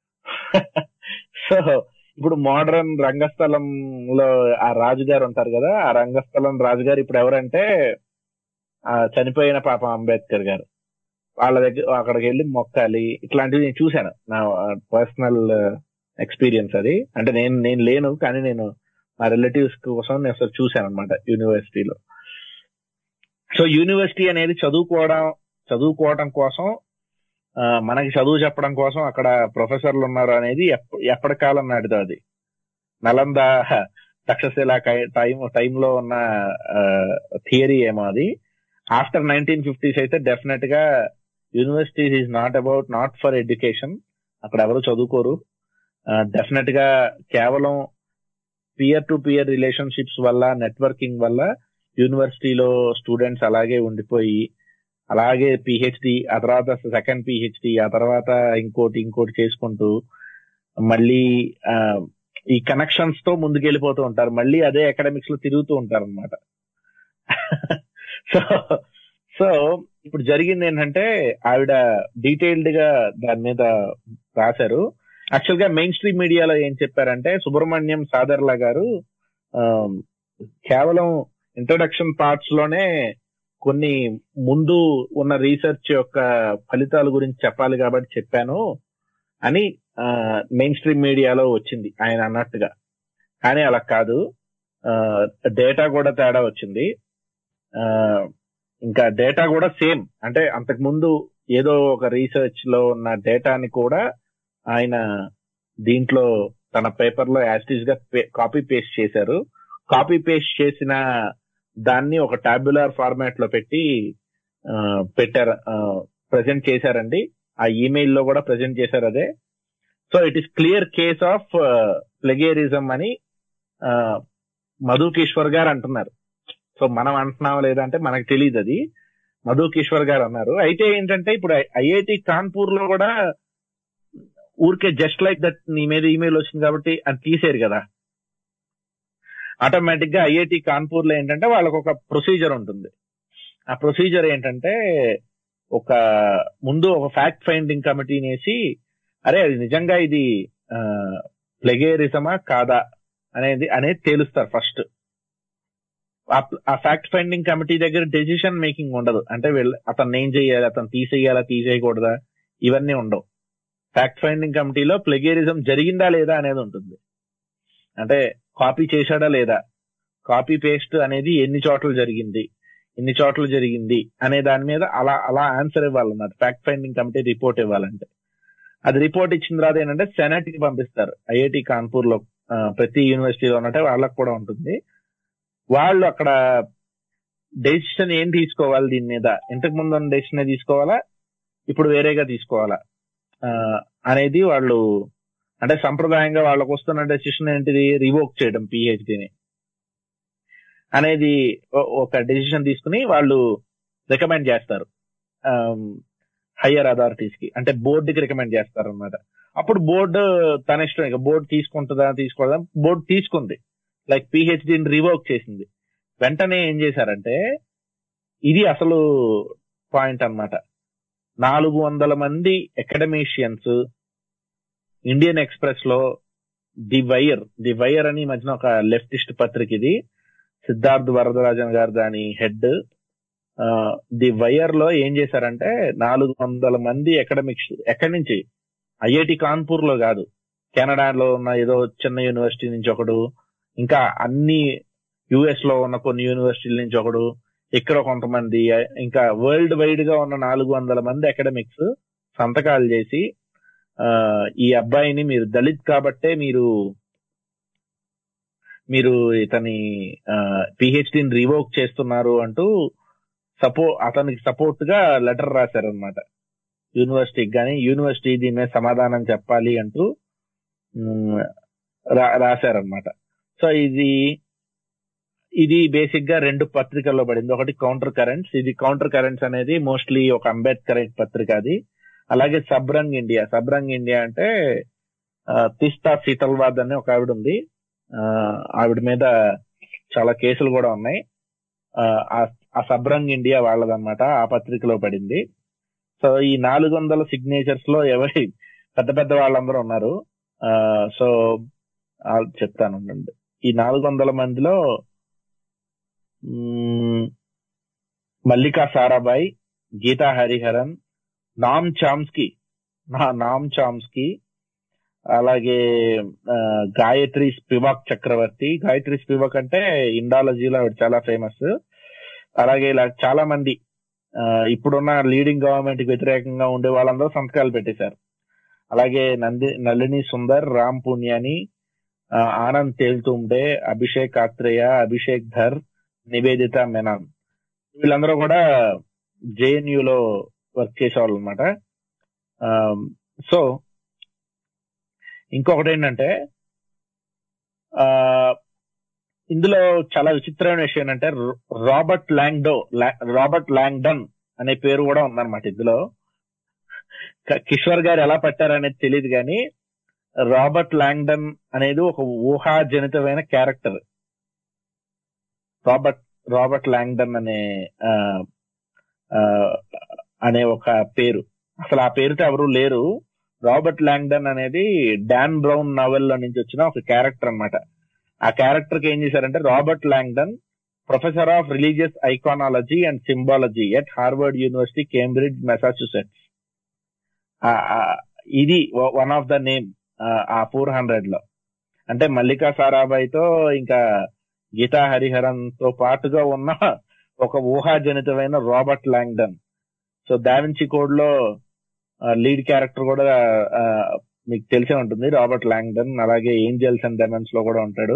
సో ఇప్పుడు మోడర్న్ రంగస్థలంలో ఆ రాజుగారు ఉంటారు కదా, ఆ రంగస్థలం రాజుగారు ఇప్పుడు ఎవరంటే ఆ చనిపోయిన పాపం అంబేద్కర్ గారు. వాళ్ళ దగ్గర అక్కడికి వెళ్ళి మొక్కాలి, ఇట్లాంటివి నేను చూశాను. నా పర్సనల్ ఎక్స్పీరియన్స్ అది. అంటే నేను నేను లేను కానీ నేను మా రిలేటివ్స్ కోసం నేను అసలు చూశాను అనమాట యూనివర్సిటీలో. సో యూనివర్సిటీ అనేది చదువుకోవడం చదువుకోవడం కోసం, మనకి చదువు చెప్పడం కోసం అక్కడ ప్రొఫెసర్లు ఉన్నారు అనేది ఎప్పటి కాలం నాటిదో అది. నలంద తక్షశిల టైం టైంలో ఉన్న థియరీ ఏమో అది. ఆఫ్టర్ నైన్టీన్ ఫిఫ్టీస్ అయితే డెఫినెట్ గా universities is not about not for education. అక్కడ ఎవరు చదువుకోరు. డెఫినెట్ గా కేవలం పియర్ టు పియర్ రిలేషన్షిప్స్ వల్ల, నెట్వర్కింగ్ వల్ల యూనివర్సిటీలో స్టూడెంట్స్ అలాగే ఉండిపోయి, అలాగే పిహెచ్డి, ఆ తర్వాత సెకండ్ పిహెచ్డి, ఆ తర్వాత ఇంకోటి ఇంకోటి చేసుకుంటూ మళ్ళీ ఈ కనెక్షన్స్ తో ముందుకెళ్ళిపోతూ ఉంటారు. మళ్ళీ అదే అకాడమిక్స్ లో తిరుగుతూ ఉంటారు అనమాట. సో సో ఇప్పుడు జరిగింది ఏంటంటే ఆవిడ డీటెయిల్డ్ గా దాని మీద రాశారు. యాక్చువల్ గా మెయిన్ స్ట్రీమ్ మీడియాలో ఏం చెప్పారంటే, సుబ్రహ్మణ్యం సాదర్లా గారు కేవలం ఇంట్రడక్షన్ పార్ట్స్ లోనే కొన్ని ముందు ఉన్న రీసెర్చ్ యొక్క ఫలితాల గురించి చెప్పాలి కాబట్టి చెప్పాను అని మెయిన్ స్ట్రీమ్ మీడియాలో వచ్చింది ఆయన అన్నట్టుగా. కానీ అలా కాదు, డేటా కూడా తేడా వచ్చింది. ఆ, ఇంకా డేటా కూడా సేమ్, అంటే అంతకు ముందు ఏదో ఒక రీసెర్చ్ లో ఉన్న డేటాని కూడా ఆయన దీంట్లో తన పేపర్ లో యాస్టీస్ గా కాపీ పేస్ట్ చేశారు. కాపీ పేస్ట్ చేసిన దాన్ని ఒక టాబ్యులర్ ఫార్మాట్ లో పెట్టి పెట్టారు, ప్రజెంట్ చేశారండి. ఆ ఈమెయిల్ లో కూడా ప్రజెంట్ చేశారు అదే. So it is clear case of plagiarism అని మధు కిషోర్ గారు అంటున్నారు. సో మనం అంటున్నాం లేదంటే మనకు తెలియదు, అది మధు కిషోర్ గారు అన్నారు. అయితే ఏంటంటే ఇప్పుడు ఐఐటి కాన్పూర్ లో కూడా ఊరికే జస్ట్ లైక్ దట్ నీ మీద ఈమెయిల్ వచ్చింది కాబట్టి అది తీసేరు కదా. ఆటోమేటిక్ గా ఐఐటి కాన్పూర్ లో ఏంటంటే వాళ్ళకు ఒక ప్రొసీజర్ ఉంటుంది. ఆ ప్రొసీజర్ ఏంటంటే ఒక ముందు ఒక ఫ్యాక్ట్ ఫైండింగ్ కమిటీని వేసి అరే అది నిజంగా ఇది ప్లెగేరిజమా కాదా అనేది అనేది తేలుస్తారు ఫస్ట్. ఆ ఫ్యాక్ట్ ఫైండింగ్ కమిటీ దగ్గర డెసిషన్ మేకింగ్ ఉండదు. అంటే వీళ్ళు అతను ఏం చేయాలి, అతను తీసేయాలా తీసేయకూడదా ఇవన్నీ ఉండవు. ఫ్యాక్ట్ ఫైండింగ్ కమిటీలో ప్లెగేరిజం జరిగిందా లేదా అనేది ఉంటుంది. అంటే కాపీ చేశాడా లేదా, కాపీ పేస్ట్ అనేది ఎన్ని చోట్ల జరిగింది ఎన్ని చోట్ల జరిగింది అనే దాని మీద అలా అలా ఆన్సర్ ఇవ్వాలన్నమాట. ఫ్యాక్ట్ ఫైండింగ్ కమిటీ రిపోర్ట్ ఇవ్వాలంటే అది రిపోర్ట్ ఇచ్చిన తర్వాత ఏంటంటే సెనెట్ కి పంపిస్తారు. ఐఐటి కాన్పూర్ లో ప్రతి యూనివర్సిటీలో ఉన్నట్టే వాళ్ళకి కూడా ఉంటుంది. వాళ్ళు అక్కడ డెసిషన్ ఏం తీసుకోవాలి దీని మీద, ఇంతకు ముందు ఉన్న డెసిషన్ తీసుకోవాలా ఇప్పుడు వేరేగా తీసుకోవాలా అనేది వాళ్ళు, అంటే సంప్రదాయంగా వాళ్ళకు వస్తున్న డెసిషన్ ఏంటిది, రివోక్ చేయడం పిహెచ్డిని అనేది ఒక డెసిషన్ తీసుకుని వాళ్ళు రికమెండ్ చేస్తారు హయ్యర్ అథారిటీస్ కి, అంటే బోర్డుకి రికమెండ్ చేస్తారు అన్నమాట. అప్పుడు బోర్డు తన ఇష్టం, ఇక బోర్డు తీసుకుంటుందా తీసుకోదా, బోర్డు తీసుకుంది. లైక్ పిహెచ్డిని రివోక్ చేసింది. వెంటనే ఏం చేశారంటే ఇది అసలు పాయింట్ అన్నమాట. నాలుగు వందల మంది అకాడమీషియన్స్ ఇండియన్ ఎక్స్ప్రెస్ లో ది వైర్ ది వైర్ అని మధ్యన ఒక లెఫ్టిస్ట్ పత్రిక, ఇది సిద్ధార్థ్ వరదరాజన్ గారు దాని హెడ్. ది వైర్ లో ఏం చేశారంటే నాలుగు వందల మంది అకాడమిక్స్, ఎక్కడి నుంచి, ఐఐటి కాన్పూర్ లో కాదు, కెనడాలో ఉన్న ఏదో చిన్న యూనివర్సిటీ నుంచి ఒకడు, ఇంకా అన్ని యుఎస్ లో ఉన్న కొన్ని యూనివర్సిటీల నుంచి ఒకడు, ఇక్కడ కొంతమంది, ఇంకా వరల్డ్ వైడ్ గా ఉన్న నాలుగు వందల మంది అకాడమిక్స్ సంతకాలు చేసి ఈ అబ్బాయిని మీరు దళిత్ కాబట్టే మీరు మీరు ఇతని పిహెచ్డిని రివోక్ చేస్తున్నారు అంటూ సపో అతనికి సపోర్ట్ గా లెటర్ రాశారనమాట యూనివర్సిటీకి. కానీ యూనివర్సిటీ దీని మీద సమాధానం చెప్పాలి అంటూ రాశారనమాట. సో ఇది ఇది బేసిక్ గా రెండు పత్రికల్లో పడింది. ఒకటి కౌంటర్ కరెంట్స్, ఇది కౌంటర్ కరెంట్స్ అనేది మోస్ట్లీ ఒక అంబేద్కర్ పత్రిక అది. అలాగే సబ్రంగ్ ఇండియా, సబ్రంగ్ ఇండియా అంటే తిస్తా శీతల్వాద్ అని ఒక ఆవిడ ఉంది, ఆవిడ మీద చాలా కేసులు కూడా ఉన్నాయి. ఆ సబ్రంగ్ ఇండియా వాళ్ళదన్నమాట, ఆ పత్రికలో పడింది. సో ఈ నాలుగు వందల సిగ్నేచర్స్ లో ఎవరి పెద్ద పెద్ద వాళ్ళందరూ ఉన్నారు. సో చెప్తాను, ఈ నాలుగు వందల మందిలో Mallika Sarabhai, Geeta Hariharan, Noam Chomsky Noam Chomsky అలాగే గాయత్రి స్పివాక్ చక్రవర్తి. గాయత్రి స్పివాక్ అంటే ఇండాలజీలో ఆవిడ చాలా ఫేమస్. అలాగే ఇలా చాలా మంది ఇప్పుడున్న లీడింగ్ గవర్నమెంట్ కి వ్యతిరేకంగా ఉండే వాళ్ళందరూ సంతకాలు పెట్టేశారు. అలాగే నంది నళిని సుందర్, రామ్ పున్యాని, ఆనంద్ తేల్తుండే, అభిషేక్ ఆత్రేయ, అభిషేక్ ధర్, నివేదిత మెనన్, వీళ్ళందరూ కూడా జేఎన్యూలో వర్క్ చేసేవాళ్ళు అనమాట. సో ఇంకొకటి ఏంటంటే ఆ ఇందులో చాలా విచిత్రమైన విషయం ఏంటంటే రాబర్ట్ లాంగ్డో రాబర్ట్ లాంగ్డన్ అనే పేరు కూడా ఉందన్నమాట ఇందులో. కిషోర్ గారు ఎలా పట్టారనేది తెలియదు కానీ రాబర్ట్ లాంగ్డన్ అనేది ఒక ఊహాజనితమైన క్యారెక్టర్. రాబర్ట్ రాబర్ట్ లాంగ్డన్ అనే అనే ఒక పేరు, అసలు ఆ పేరుతో ఎవరు లేరు. రాబర్ట్ లాంగ్డన్ అనేది డాన్ బ్రౌన్ నవెల్ నుంచి వచ్చిన ఒక క్యారెక్టర్ అన్నమాట. ఆ క్యారెక్టర్ కి ఏం చేశారంటే Robert Langdon professor of religious iconology and symbology at Harvard University, Cambridge, Massachusetts. ఇది వన్ ఆఫ్ ద నేమ్ ఆ ఫోర్ హండ్రెడ్ లో. అంటే మల్లికా సారాభాయ్తో ఇంకా గీతా హరిహరన్ తో పాటుగా ఉన్న ఒక ఊహాజనితమైన Robert Langdon. So Da Vinci code లో లీడ్ క్యారెక్టర్ కూడా మీకు తెలిసే ఉంటుంది, రాబర్ట్ లాంగ్డన్. అలాగే ఏంజల్స్ అండ్ డెమన్స్ లో కూడా ఉంటాడు.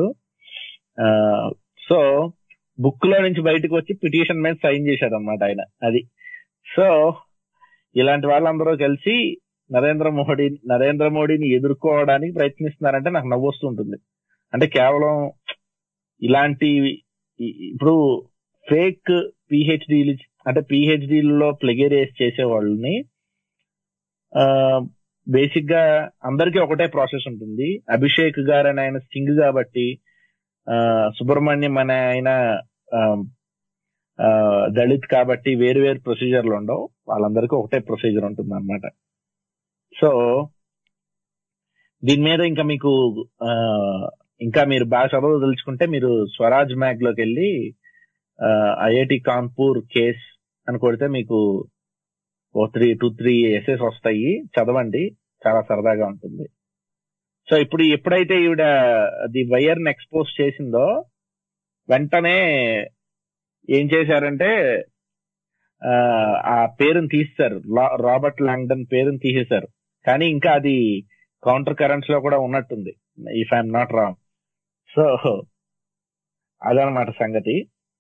సో బుక్ లో నుంచి బయటకు వచ్చి పిటిషన్ మీద సైన్ చేశాడు అనమాట ఆయన. అది సో ఇలాంటి వాళ్ళందరూ కలిసి నరేంద్ర మోడీ నరేంద్ర మోడీని ఎదుర్కోవడానికి ప్రయత్నిస్తున్నారంటే నాకు నవ్వు వస్తుంటుంది. అంటే కేవలం ఇలాంటి ఇప్పుడు ఫేక్ పిహెచ్డీలు అంటే పిహెచ్డీలలో ప్లెగేరియస్ చేసే వాళ్ళని బేసిక్ గా అందరికీ ఒకటే ప్రాసెస్ ఉంటుంది. అభిషేక్ గారు అని ఆయన సింగ్ కాబట్టి, సుబ్రహ్మణ్యం అనే ఆయన దళిత్ కాబట్టి వేరు వేరు ప్రొసీజర్లు ఉండవు. వాళ్ళందరికీ ఒకటే ప్రొసీజర్ ఉంటుంది అనమాట. సో దీని మీద ఇంకా మీకు ఇంకా మీరు బాగా చదువు తెలుసుకుంటే మీరు స్వరాజ్ మ్యాగ్ లోకి వెళ్ళి ఐఐటి కాన్పూర్ కేస్ అని కొడితే మీకు ఓ త్రీ టూ త్రీ ఎస్ఎస్ వస్తాయి, చదవండి, చాలా సరదాగా ఉంటుంది. సో ఇప్పుడు ఎప్పుడైతే ఈవిడ ది వైర్ ని ఎక్స్పోజ్ చేసిందో వెంటనే ఏం చేశారంటే ఆ పేరుని తీసేశారు, రాబర్ట్ లాంగ్డన్ పేరుని తీసేశారు. కానీ ఇంకా అది కౌంటర్ కరెంట్స్ లో కూడా ఉన్నట్టుంది, if I'm not wrong. So అదనమాట సంగతి.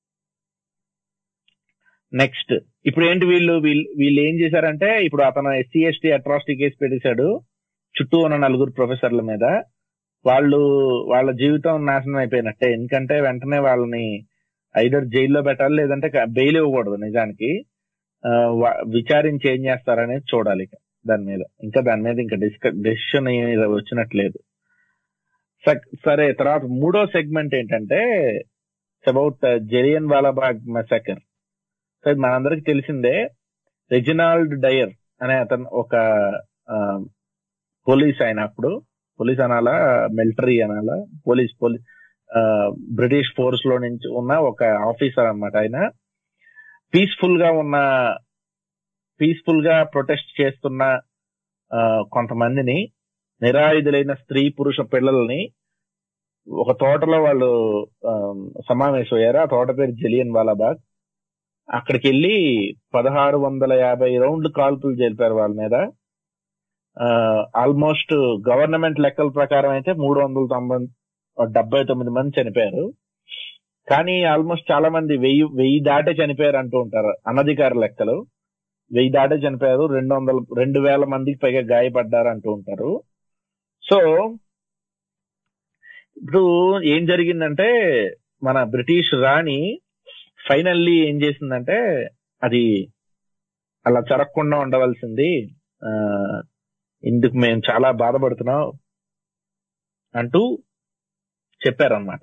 నెక్స్ట్ ఇప్పుడు ఏంటి వీళ్ళు వీళ్ళు వీళ్ళు ఏం చేశారంటే, ఇప్పుడు అతను ఎస్సీ ఎస్టీ అట్రాసిటీ కేసు పెట్టేశాడు చుట్టూ ఉన్న నలుగురు ప్రొఫెసర్ల మీద. వాళ్ళు వాళ్ళ జీవితం నాశనం అయిపోయినట్టే, ఎందుకంటే వెంటనే వాళ్ళని ఐదర్ జైల్లో పెట్టాలి, లేదంటే బెయిల్ ఇవ్వకూడదు. నిజానికి విచారించి ఏం చేస్తారనేది చూడాలి దాని మీద. ఇంకా దాని మీద ఇంకా డిస్క డెసిషన్ వచ్చినట్లేదు. సరే, తర్వాత మూడో సెగ్మెంట్ ఏంటంటే about Jallian Wala Bagh massacre. So మనందరికి తెలిసిందే, రెజినాల్డ్ డయర్ అనే అతను ఒక పోలీస్ ఆయన, అప్పుడు పోలీస్ అనాలా మిలిటరీ అనాలా, పోలీస్ పోలీస్ బ్రిటిష్ ఫోర్స్ లో నుంచి ఉన్న ఒక ఆఫీసర్ అన్నమాట. ఆయన పీస్ఫుల్ గా ఉన్న పీస్ఫుల్ గా ప్రొటెస్ట్ చేస్తున్న కొంతమందిని, నిరాయుధులైన స్త్రీ పురుష పిల్లల్ని ఒక తోటలో వాళ్ళు సమావేశమయ్యారు. ఆ తోట పేరు జలియన్ వాలాబాగ్. అక్కడికి వెళ్ళి పదహారు వందల యాభై రౌండ్లు కాల్పులు జరిపారు వాళ్ళ మీద. ఆల్మోస్ట్ గవర్నమెంట్ లెక్కల ప్రకారం అయితే మూడు వందల తొంభై డెబ్బై తొమ్మిది మంది చనిపోయారు. కానీ ఆల్మోస్ట్ చాలా మంది వెయ్యి వెయ్యి దాటే చనిపోయారు అంటూ ఉంటారు అనధికార లెక్కలు. వెయ్యి దాటే చనిపోయారు, రెండు వందల రెండు వేల మందికి పైగా గాయపడ్డారు అంటూ ఉంటారు. సో ఇప్పుడు ఏం జరిగిందంటే, మన బ్రిటిష్ రాణి ఫైనల్లీ ఏం చేసిందంటే, అది అలా జరగకుండా ఉండవలసింది, ఇందుకు మేము చాలా బాధపడుతున్నాం అంటూ చెప్పారనమాట.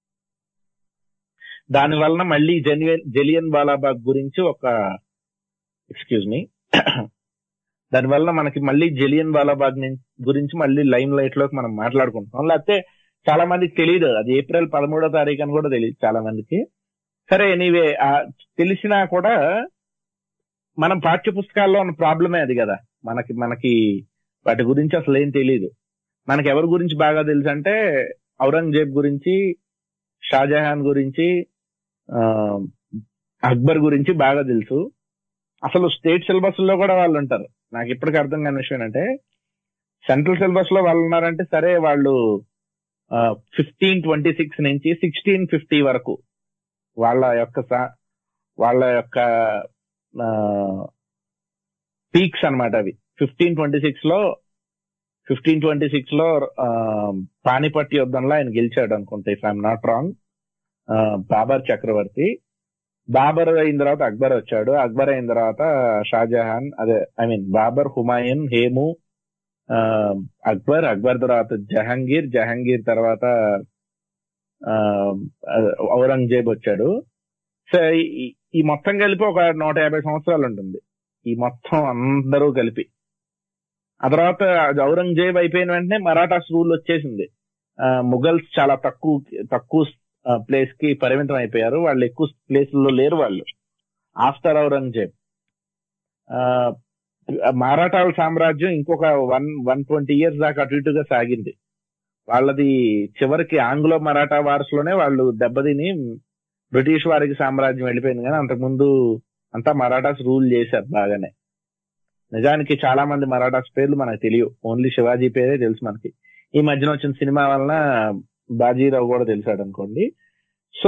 దాని వలన మళ్ళీ జలియన్ జలియన్ వాలాబాగ్ గురించి ఒక ఎక్స్క్యూజ్ మీ దాని వలన మనకి మళ్ళీ జలియన్ వాలాబాగ్ గురించి మళ్ళీ లైమ్ లైట్ లోకి మనం మాట్లాడుకుంటున్నాం. లేకపోతే చాలా మందికి తెలియదు, అది ఏప్రిల్ పదమూడో తారీఖు అని కూడా తెలియదు చాలా మందికి. సరే, ఎనీవే తెలిసినా కూడా మనం పాఠ్య పుస్తకాల్లో ఉన్న ప్రాబ్లమే అది కదా. మనకి మనకి వాటి గురించి అసలు ఏం తెలియదు. మనకి ఎవరి గురించి బాగా తెలుసు అంటే ఔరంగజేబ్ గురించి, షాజహాన్ గురించి, అక్బర్ గురించి బాగా తెలుసు. అసలు స్టేట్ సిలబస్ లో కూడా వాళ్ళు ఉంటారు. నాకు ఇప్పటికీ అర్థం కాని విషయం అంటే, సెంట్రల్ సిలబస్ లో వాళ్ళు ఉన్నారంటే సరే, వాళ్ళు ఫిఫ్టీన్ ట్వంటీ సిక్స్ నుంచి సిక్స్టీన్ ఫిఫ్టీ వరకు వాళ్ళ యొక్క వాళ్ళ యొక్క పీక్స్ అనమాట అవి. ఫిఫ్టీన్ ట్వంటీ సిక్స్ లో ఫిఫ్టీన్ ట్వంటీ సిక్స్ లో పానిపట్ యుద్ధంలో ఆయన గెలిచాడు అనుకుంటా, if I'm not wrong. Babur చక్రవర్తి. బాబర్ అయిన తర్వాత అక్బర్ వచ్చాడు. అక్బర్ అయిన తర్వాత షాజహాన్, అదే ఐ మీన్ బాబర్, హుమాయూన్, హేము, అక్బర్, అక్బర్ తర్వాత జహాంగీర్, జహాంగీర్ తర్వాత ఔరంగజేబ్ వచ్చాడు. సో ఈ మొత్తం కలిపి ఒక నూట యాభై సంవత్సరాలు ఉంటుంది, ఈ మొత్తం అందరూ కలిపి. ఆ తర్వాత ఔరంగజేబ్ అయిపోయిన వెంటనే మరాఠాస్ రూల్ వచ్చేసింది. ముఘల్స్ చాలా తక్కువ తక్కువ ప్లేస్ కి పరిమితం అయిపోయారు, వాళ్ళు ఎక్కువ ప్లేస్ లో లేరు వాళ్ళు ఆఫ్టర్ ఔరంగజేబ్. మరాఠాల సామ్రాజ్యం ఇంకొక వన్ వన్ ట్వంటీ ఇయర్స్ దాకా అటు ఇటుగా సాగింది. వాళ్ళది చివరికి ఆంగ్లో మరాఠా వార్స్ లోనే వాళ్ళు దెబ్బతిని బ్రిటిష్ వారికి సామ్రాజ్యం వెళ్ళిపోయింది. కానీ అంతకుముందు అంతా మరాఠాస్ రూల్ చేశారు బాగానే. నిజానికి చాలా మంది మరాఠాస్ పేర్లు మనకు తెలియవు, ఓన్లీ శివాజీ పేరే తెలుసు మనకి. ఈ మధ్యన వచ్చిన సినిమా వలన బాజీరావు కూడా తెలిసాడు అనుకోండి. సో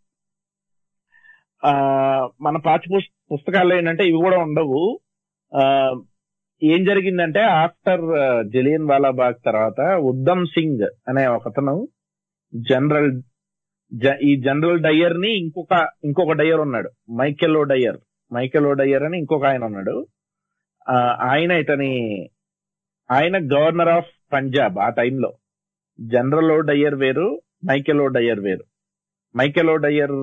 ఆ మన పాఠ్య పుస్తకాల్లో ఏంటంటే ఇవి కూడా ఉండవు. ఆ ఏం జరిగిందంటే ఆఫ్టర్ జలియన్ వాలాబాగ్ తర్వాత ఉద్దమ్ సింగ్ అనే ఒకతను జనరల్ ఈ జనరల్ డయ్యర్ ని ఇంకొక ఇంకొక డయ్యర్ ఉన్నాడు, Michael O Dwyer Michael O Dwyer అని ఇంకొక ఆయన ఉన్నాడు. ఆయన ఇతని ఆయన గవర్నర్ ఆఫ్ పంజాబ్ ఆ టైంలో. జనరల్ ఓ డయ్యర్ వేరు, మైకెల్ ఓ డయ్యర్ వేరు. Michael O Dwyer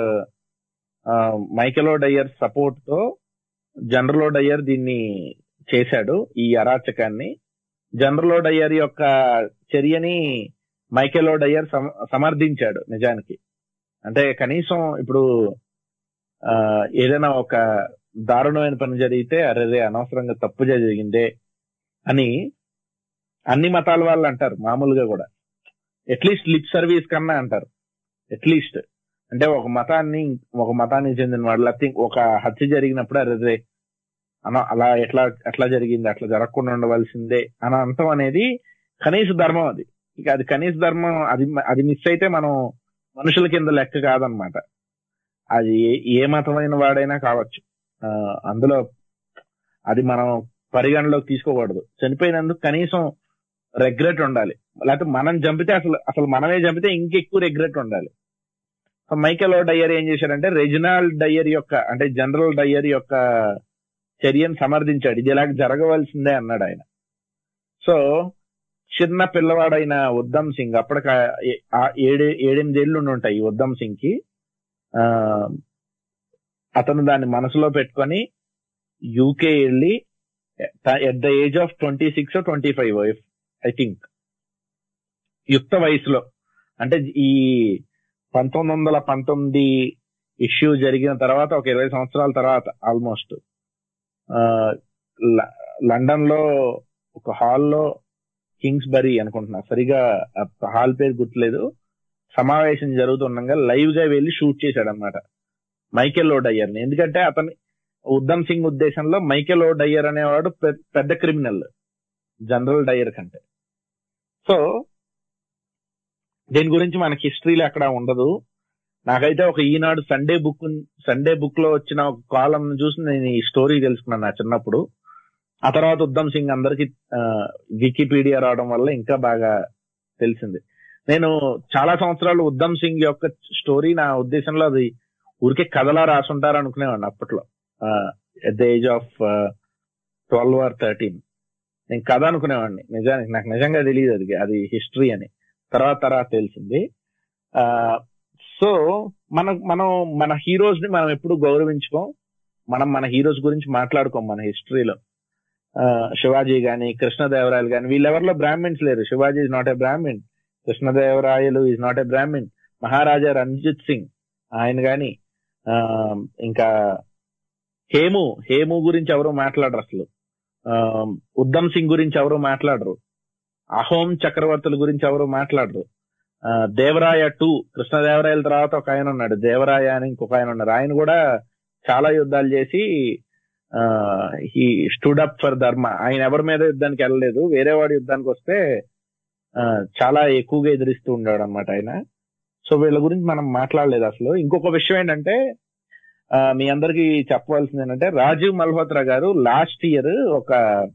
Michael O Dwyer support తో జనరల్ ఓ డయ్యర్ దీన్ని చేశాడు, ఈ అరాచకాన్ని. జనరల్ ఓ డయ్యర్ యొక్క చర్యని మైకెల్ ఓ డయ్యర్ సమర్థించాడు నిజానికి. అంటే కనీసం ఇప్పుడు ఆ ఏదైనా ఒక దారుణమైన పని జరిగితే అరే అనవసరంగా తప్పు జరిగిందే అని అన్ని మతాల వాళ్ళు అంటారు మామూలుగా కూడా. అట్లీస్ట్ లిప్ సర్వీస్ కన్నా అంటారు. అట్లీస్ట్ అంటే ఒక మతాన్ని ఒక మతానికి చెందిన వాళ్ళు లేకపోతే ఒక హత్య జరిగినప్పుడు అరే అన అలా ఎట్లా ఎట్లా జరిగింది, అట్లా జరగకుండా ఉండవలసిందే అని అంతం అనేది కనీస ధర్మం. అది ఇక అది కనీస ధర్మం, అది అది మిస్ అయితే మనం మనుషుల కింద లెక్క కాదనమాట. అది ఏ మతమైన వాడైనా కావచ్చు, అందులో అది మనం పరిగణలోకి తీసుకోకూడదు. చనిపోయినందుకు కనీసం రెగ్రెట్ ఉండాలి, లేకపోతే మనం చంపితే అసలు అసలు మనమే చంపితే ఇంకెక్కువ రెగ్రెట్ ఉండాలి. మైకెల్ ఓ డయ్యర్ ఏం చేశాడంటే రెజినాల్డ్ డయ్యర్ యొక్క అంటే జనరల్ డయ్యర్ యొక్క చర్యను సమర్థించాడు. ఇది ఇలా జరగవలసిందే అన్నాడు ఆయన. సో చిన్న పిల్లవాడైన ఉద్దమ్ సింగ్ అప్పటికి ఏడు ఏడెనిమిదేళ్లు ఉంటాయి ఉద్దమ్ సింగ్ కి. ఆ అతను దాన్ని మనసులో పెట్టుకొని యూకే వెళ్ళి at the age of twenty six twenty five I think యుక్త వయసులో, అంటే ఈ పంతొమ్మిది వందల పంతొమ్మిది ఇష్యూ జరిగిన తర్వాత ఒక ఇరవై సంవత్సరాల తర్వాత ఆల్మోస్ట్ లండన్ లో ఒక హాల్లో కింగ్స్ బరీ అనుకుంటున్నా, సరిగా హాల్ పేరు గుర్తులేదు, సమావేశం జరుగుతుండగా లైవ్ గా వెళ్ళి షూట్ చేశాడు అనమాట మైకెల్ ఓ డయ్యర్ ని. ఎందుకంటే అతని ఉద్దమ్ సింగ్ ఉద్దేశంలో మైకెల్ ఓ డయ్యర్ అనేవాడు పెద్ద క్రిమినల్ జనరల్ డయ్యర్ కంటే. సో దీని గురించి మనకి హిస్టరీలో అక్కడ ఉండదు. నాకైతే ఒక Eenadu Sunday book Sunday book లో వచ్చిన ఒక కాలం చూసి నేను ఈ స్టోరీ తెలుసుకున్నాను నా చిన్నప్పుడు. ఆ తర్వాత ఉద్దమ్ సింగ్ అందరికి వికీపీడియా రావడం వల్ల ఇంకా బాగా తెలిసింది. నేను చాలా సంవత్సరాలు ఉద్దమ్ సింగ్ యొక్క స్టోరీ నా ఉద్దేశంలో అది ఊరికే కథలా రాసుంటారు అనుకునేవాడిని అప్పట్లో. At the age of twelve or thirteen నేను కథ అనుకునేవాడిని. నిజానికి నాకు నిజంగా తెలియదు అది అది హిస్టరీ అని, తర్వాత తర్వాత తెలిసింది. ఆ సో మన మనం మన హీరోస్ ని మనం ఎప్పుడు గౌరవించుకోం, మనం మన హీరోస్ గురించి మాట్లాడుకోం మన హిస్టరీలో. శివాజీ గాని కృష్ణదేవరాయలు గాని వీళ్ళెవరిలో బ్రాహ్మిన్స్ లేరు. Shivaji is not a Brahmin, Krishnadevarayalu is not a Brahmin, Maharaja Ranjit Singh ఆయన గాని, ఆ ఇంకా హేము హేము గురించి ఎవరు మాట్లాడరు అసలు, ఆ ఉద్దమ్ సింగ్ గురించి ఎవరు మాట్లాడరు, అహోం చక్రవర్తుల గురించి ఎవరు మాట్లాడరు. దేవరాయ టూ కృష్ణదేవరాయల తర్వాత ఒక ఆయన ఉన్నాడు దేవరాయ అని ఇంకొక ఆయన ఉన్నారు. ఆయన కూడా చాలా యుద్ధాలు చేసి హీ స్టూడ్ అప్ ఫర్ ధర్మ. ఆయన ఎవరి మీద యుద్ధానికి వెళ్ళలేదు, వేరే వాడి యుద్ధానికి వస్తే చాలా ఎక్కువగా ఎదిరిస్తూ ఉన్నాడు అనమాట ఆయన. సో వీళ్ళ గురించి మనం మాట్లాడలేదు అసలు. ఇంకొక విషయం ఏంటంటే మీ అందరికి చెప్పవలసింది ఏంటంటే రాజీవ్ మల్హోత్రా గారు లాస్ట్ ఇయర్ ఒక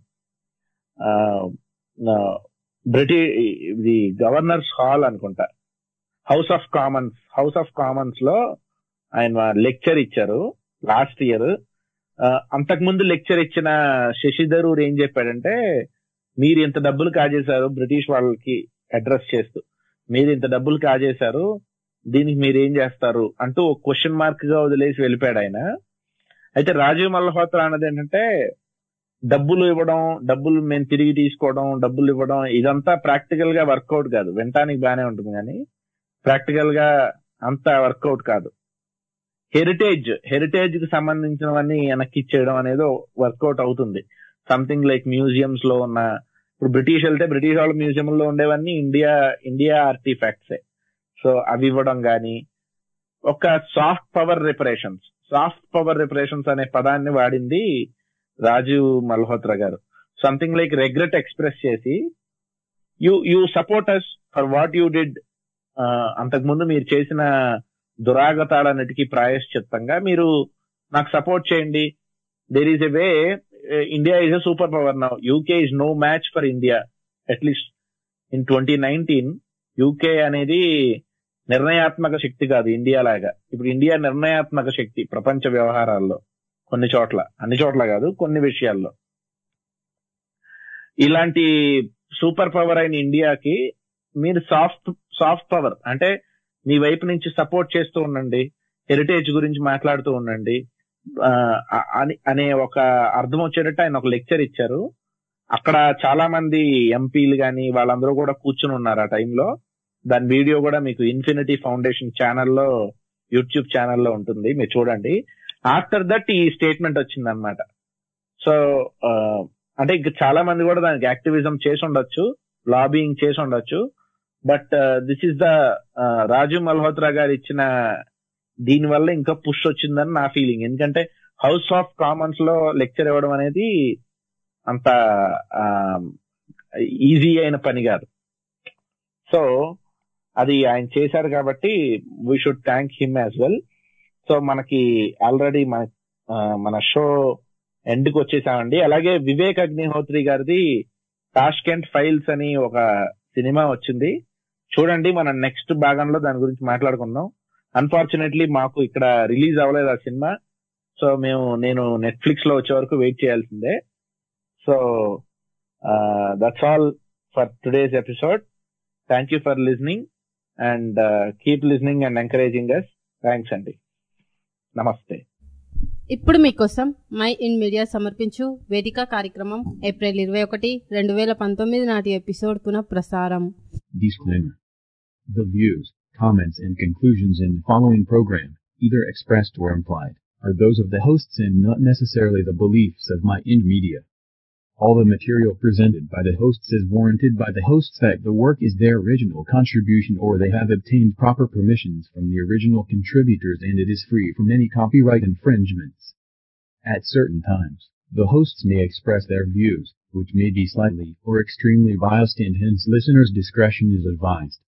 బ్రిటిష్ ఇది గవర్నర్స్ హాల్ అనుకుంటా House of Commons House of Commons లో ఆయన లెక్చర్ ఇచ్చారు లాస్ట్ ఇయర్. అంతకు ముందు లెక్చర్ ఇచ్చిన శశి థరూర్ ఏం చెప్పాడంటే, మీరు ఇంత డబ్బులు కాజేశారు బ్రిటిష్ వాళ్ళకి అడ్రస్ చేస్తూ, మీరు ఇంత డబ్బులు కాజేశారు దీనికి మీరు ఏం చేస్తారు అంటూ ఒక క్వశ్చన్ మార్క్ గా వదిలేసి వెళ్ళిపోయాడు ఆయన. అయితే రాజీవ్ మల్హోత్రా అన్నది ఏంటంటే డబ్బులు ఇవ్వడం, డబ్బులు మేము తిరిగి తీసుకోవడం, డబ్బులు ఇవ్వడం ఇదంతా ప్రాక్టికల్ గా వర్కౌట్ కాదు. వినటానికి బానే ఉంటుంది కానీ ప్రాక్టికల్ గా అంత వర్కౌట్ కాదు. హెరిటేజ్ హెరిటేజ్ కి సంబంధించినవన్నీ వెనక్కి ఇచ్చేయడం అనేది వర్కౌట్ అవుతుంది. సంథింగ్ లైక్ మ్యూజియంస్ లో ఉన్న, ఇప్పుడు బ్రిటిష్ వెళ్తే బ్రిటిష్ వాళ్ళ మ్యూజియం లో ఉండేవన్నీ ఇండియా ఇండియా ఆర్టిఫాక్ట్సే. సో అవి ఇవ్వడం గానీ, ఒక soft power reparations soft power reparations అనే పదాన్ని వాడింది రాజీవ్ మల్హోత్రా గారు. సంథింగ్ లైక్ రెగ్రెట్ ఎక్స్ప్రెస్ చేసి, you you support us for what you did, అంతకుముందు మీరు చేసిన దురాగతాలన్నిటికీ ప్రాయశ్చిత్తంగా మీరు నాకు సపోర్ట్ చేయండి. There is a way, India is a super power now, UK is no match for India. At least in twenty nineteen UK అనేది నిర్ణయాత్మక శక్తి కాదు ఇండియా లాగా. ఇప్పుడు ఇండియా నిర్ణయాత్మక శక్తి ప్రపంచ వ్యవహారాల్లో, కొన్ని చోట్ల, అన్ని చోట్ల కాదు, కొన్ని విషయాల్లో. ఇలాంటి సూపర్ పవర్ అయిన ఇండియాకి మీరు సాఫ్ట్ సాఫ్ట్ పవర్ అంటే మీ వైపు నుంచి సపోర్ట్ చేస్తూ ఉండండి, హెరిటేజ్ గురించి మాట్లాడుతూ ఉండండి అనే ఒక అర్థం వచ్చేటట్టు ఆయన ఒక లెక్చర్ ఇచ్చారు. అక్కడ చాలా మంది ఎంపీలు గాని వాళ్ళందరూ కూడా కూర్చుని ఉన్నారు ఆ టైంలో. దాని వీడియో కూడా మీకు ఇన్ఫినిటీ ఫౌండేషన్ ఛానల్లో, యూట్యూబ్ ఛానల్లో ఉంటుంది, మీరు చూడండి. ఆఫ్టర్ దట్ ఈ స్టేట్మెంట్ వచ్చింది అనమాట. సో అంటే ఇంకా చాలా మంది కూడా దానికి యాక్టివిజం చేసి ఉండొచ్చు, లాబింగ్ చేసి ఉండొచ్చు. But this is the Rajiv Malhotra గారు ఇచ్చిన, దీని వల్ల ఇంకా పుష్ వచ్చిందని నా ఫీలింగ్. ఎందుకంటే హౌస్ ఆఫ్ కామన్స్ లో లెక్చర్ ఇవ్వడం అనేది అంత ఈజీ అయిన పని కాదు. సో అది ఆయన చేశారు కాబట్టి we should thank him as well. So మనకి ఆల్రెడీ మన మన షో ఎండ్కి వచ్చేసామండి. అలాగే వివేక్ అగ్నిహోత్రి గారిది టాష్కెంట్ ఫైల్స్ అని ఒక సినిమా వచ్చింది, చూడండి. మనం నెక్స్ట్ భాగంలో దాని గురించి మాట్లాడుకుందాం. అన్ఫార్చునేట్లీ మాకు ఇక్కడ రిలీజ్ అవ్వలేదు ఆ సినిమా. సో మేము నేను నెట్ఫ్లిక్స్ లో వచ్చే వరకు వెయిట్ చేయాల్సిందే. So that's all for today's episode. Thank you for listening and keep listening and encouraging us. Thanks అండి, నమస్తే. ఇప్పుడు మీకోసం మై ఇన్ మీడియా సమర్పించు వేదిక కార్యక్రమం ఏప్రిల్ ఇరవై ఒకటి రెండు వేల పంతొమ్మిది నాటి ఎపిసోడ్ పునః ప్రసారం. Disclaimer. The views, comments and conclusions in the following program, either expressed or implied, are those of the hosts and not necessarily the beliefs of My Ind Media. All the material presented by the hosts is warranted by the hosts that the work is their original contribution or they have obtained proper permissions from the original contributors and it is free from any copyright infringements. At certain times, the hosts may express their views, which may be slightly or extremely biased and hence listeners' discretion is advised.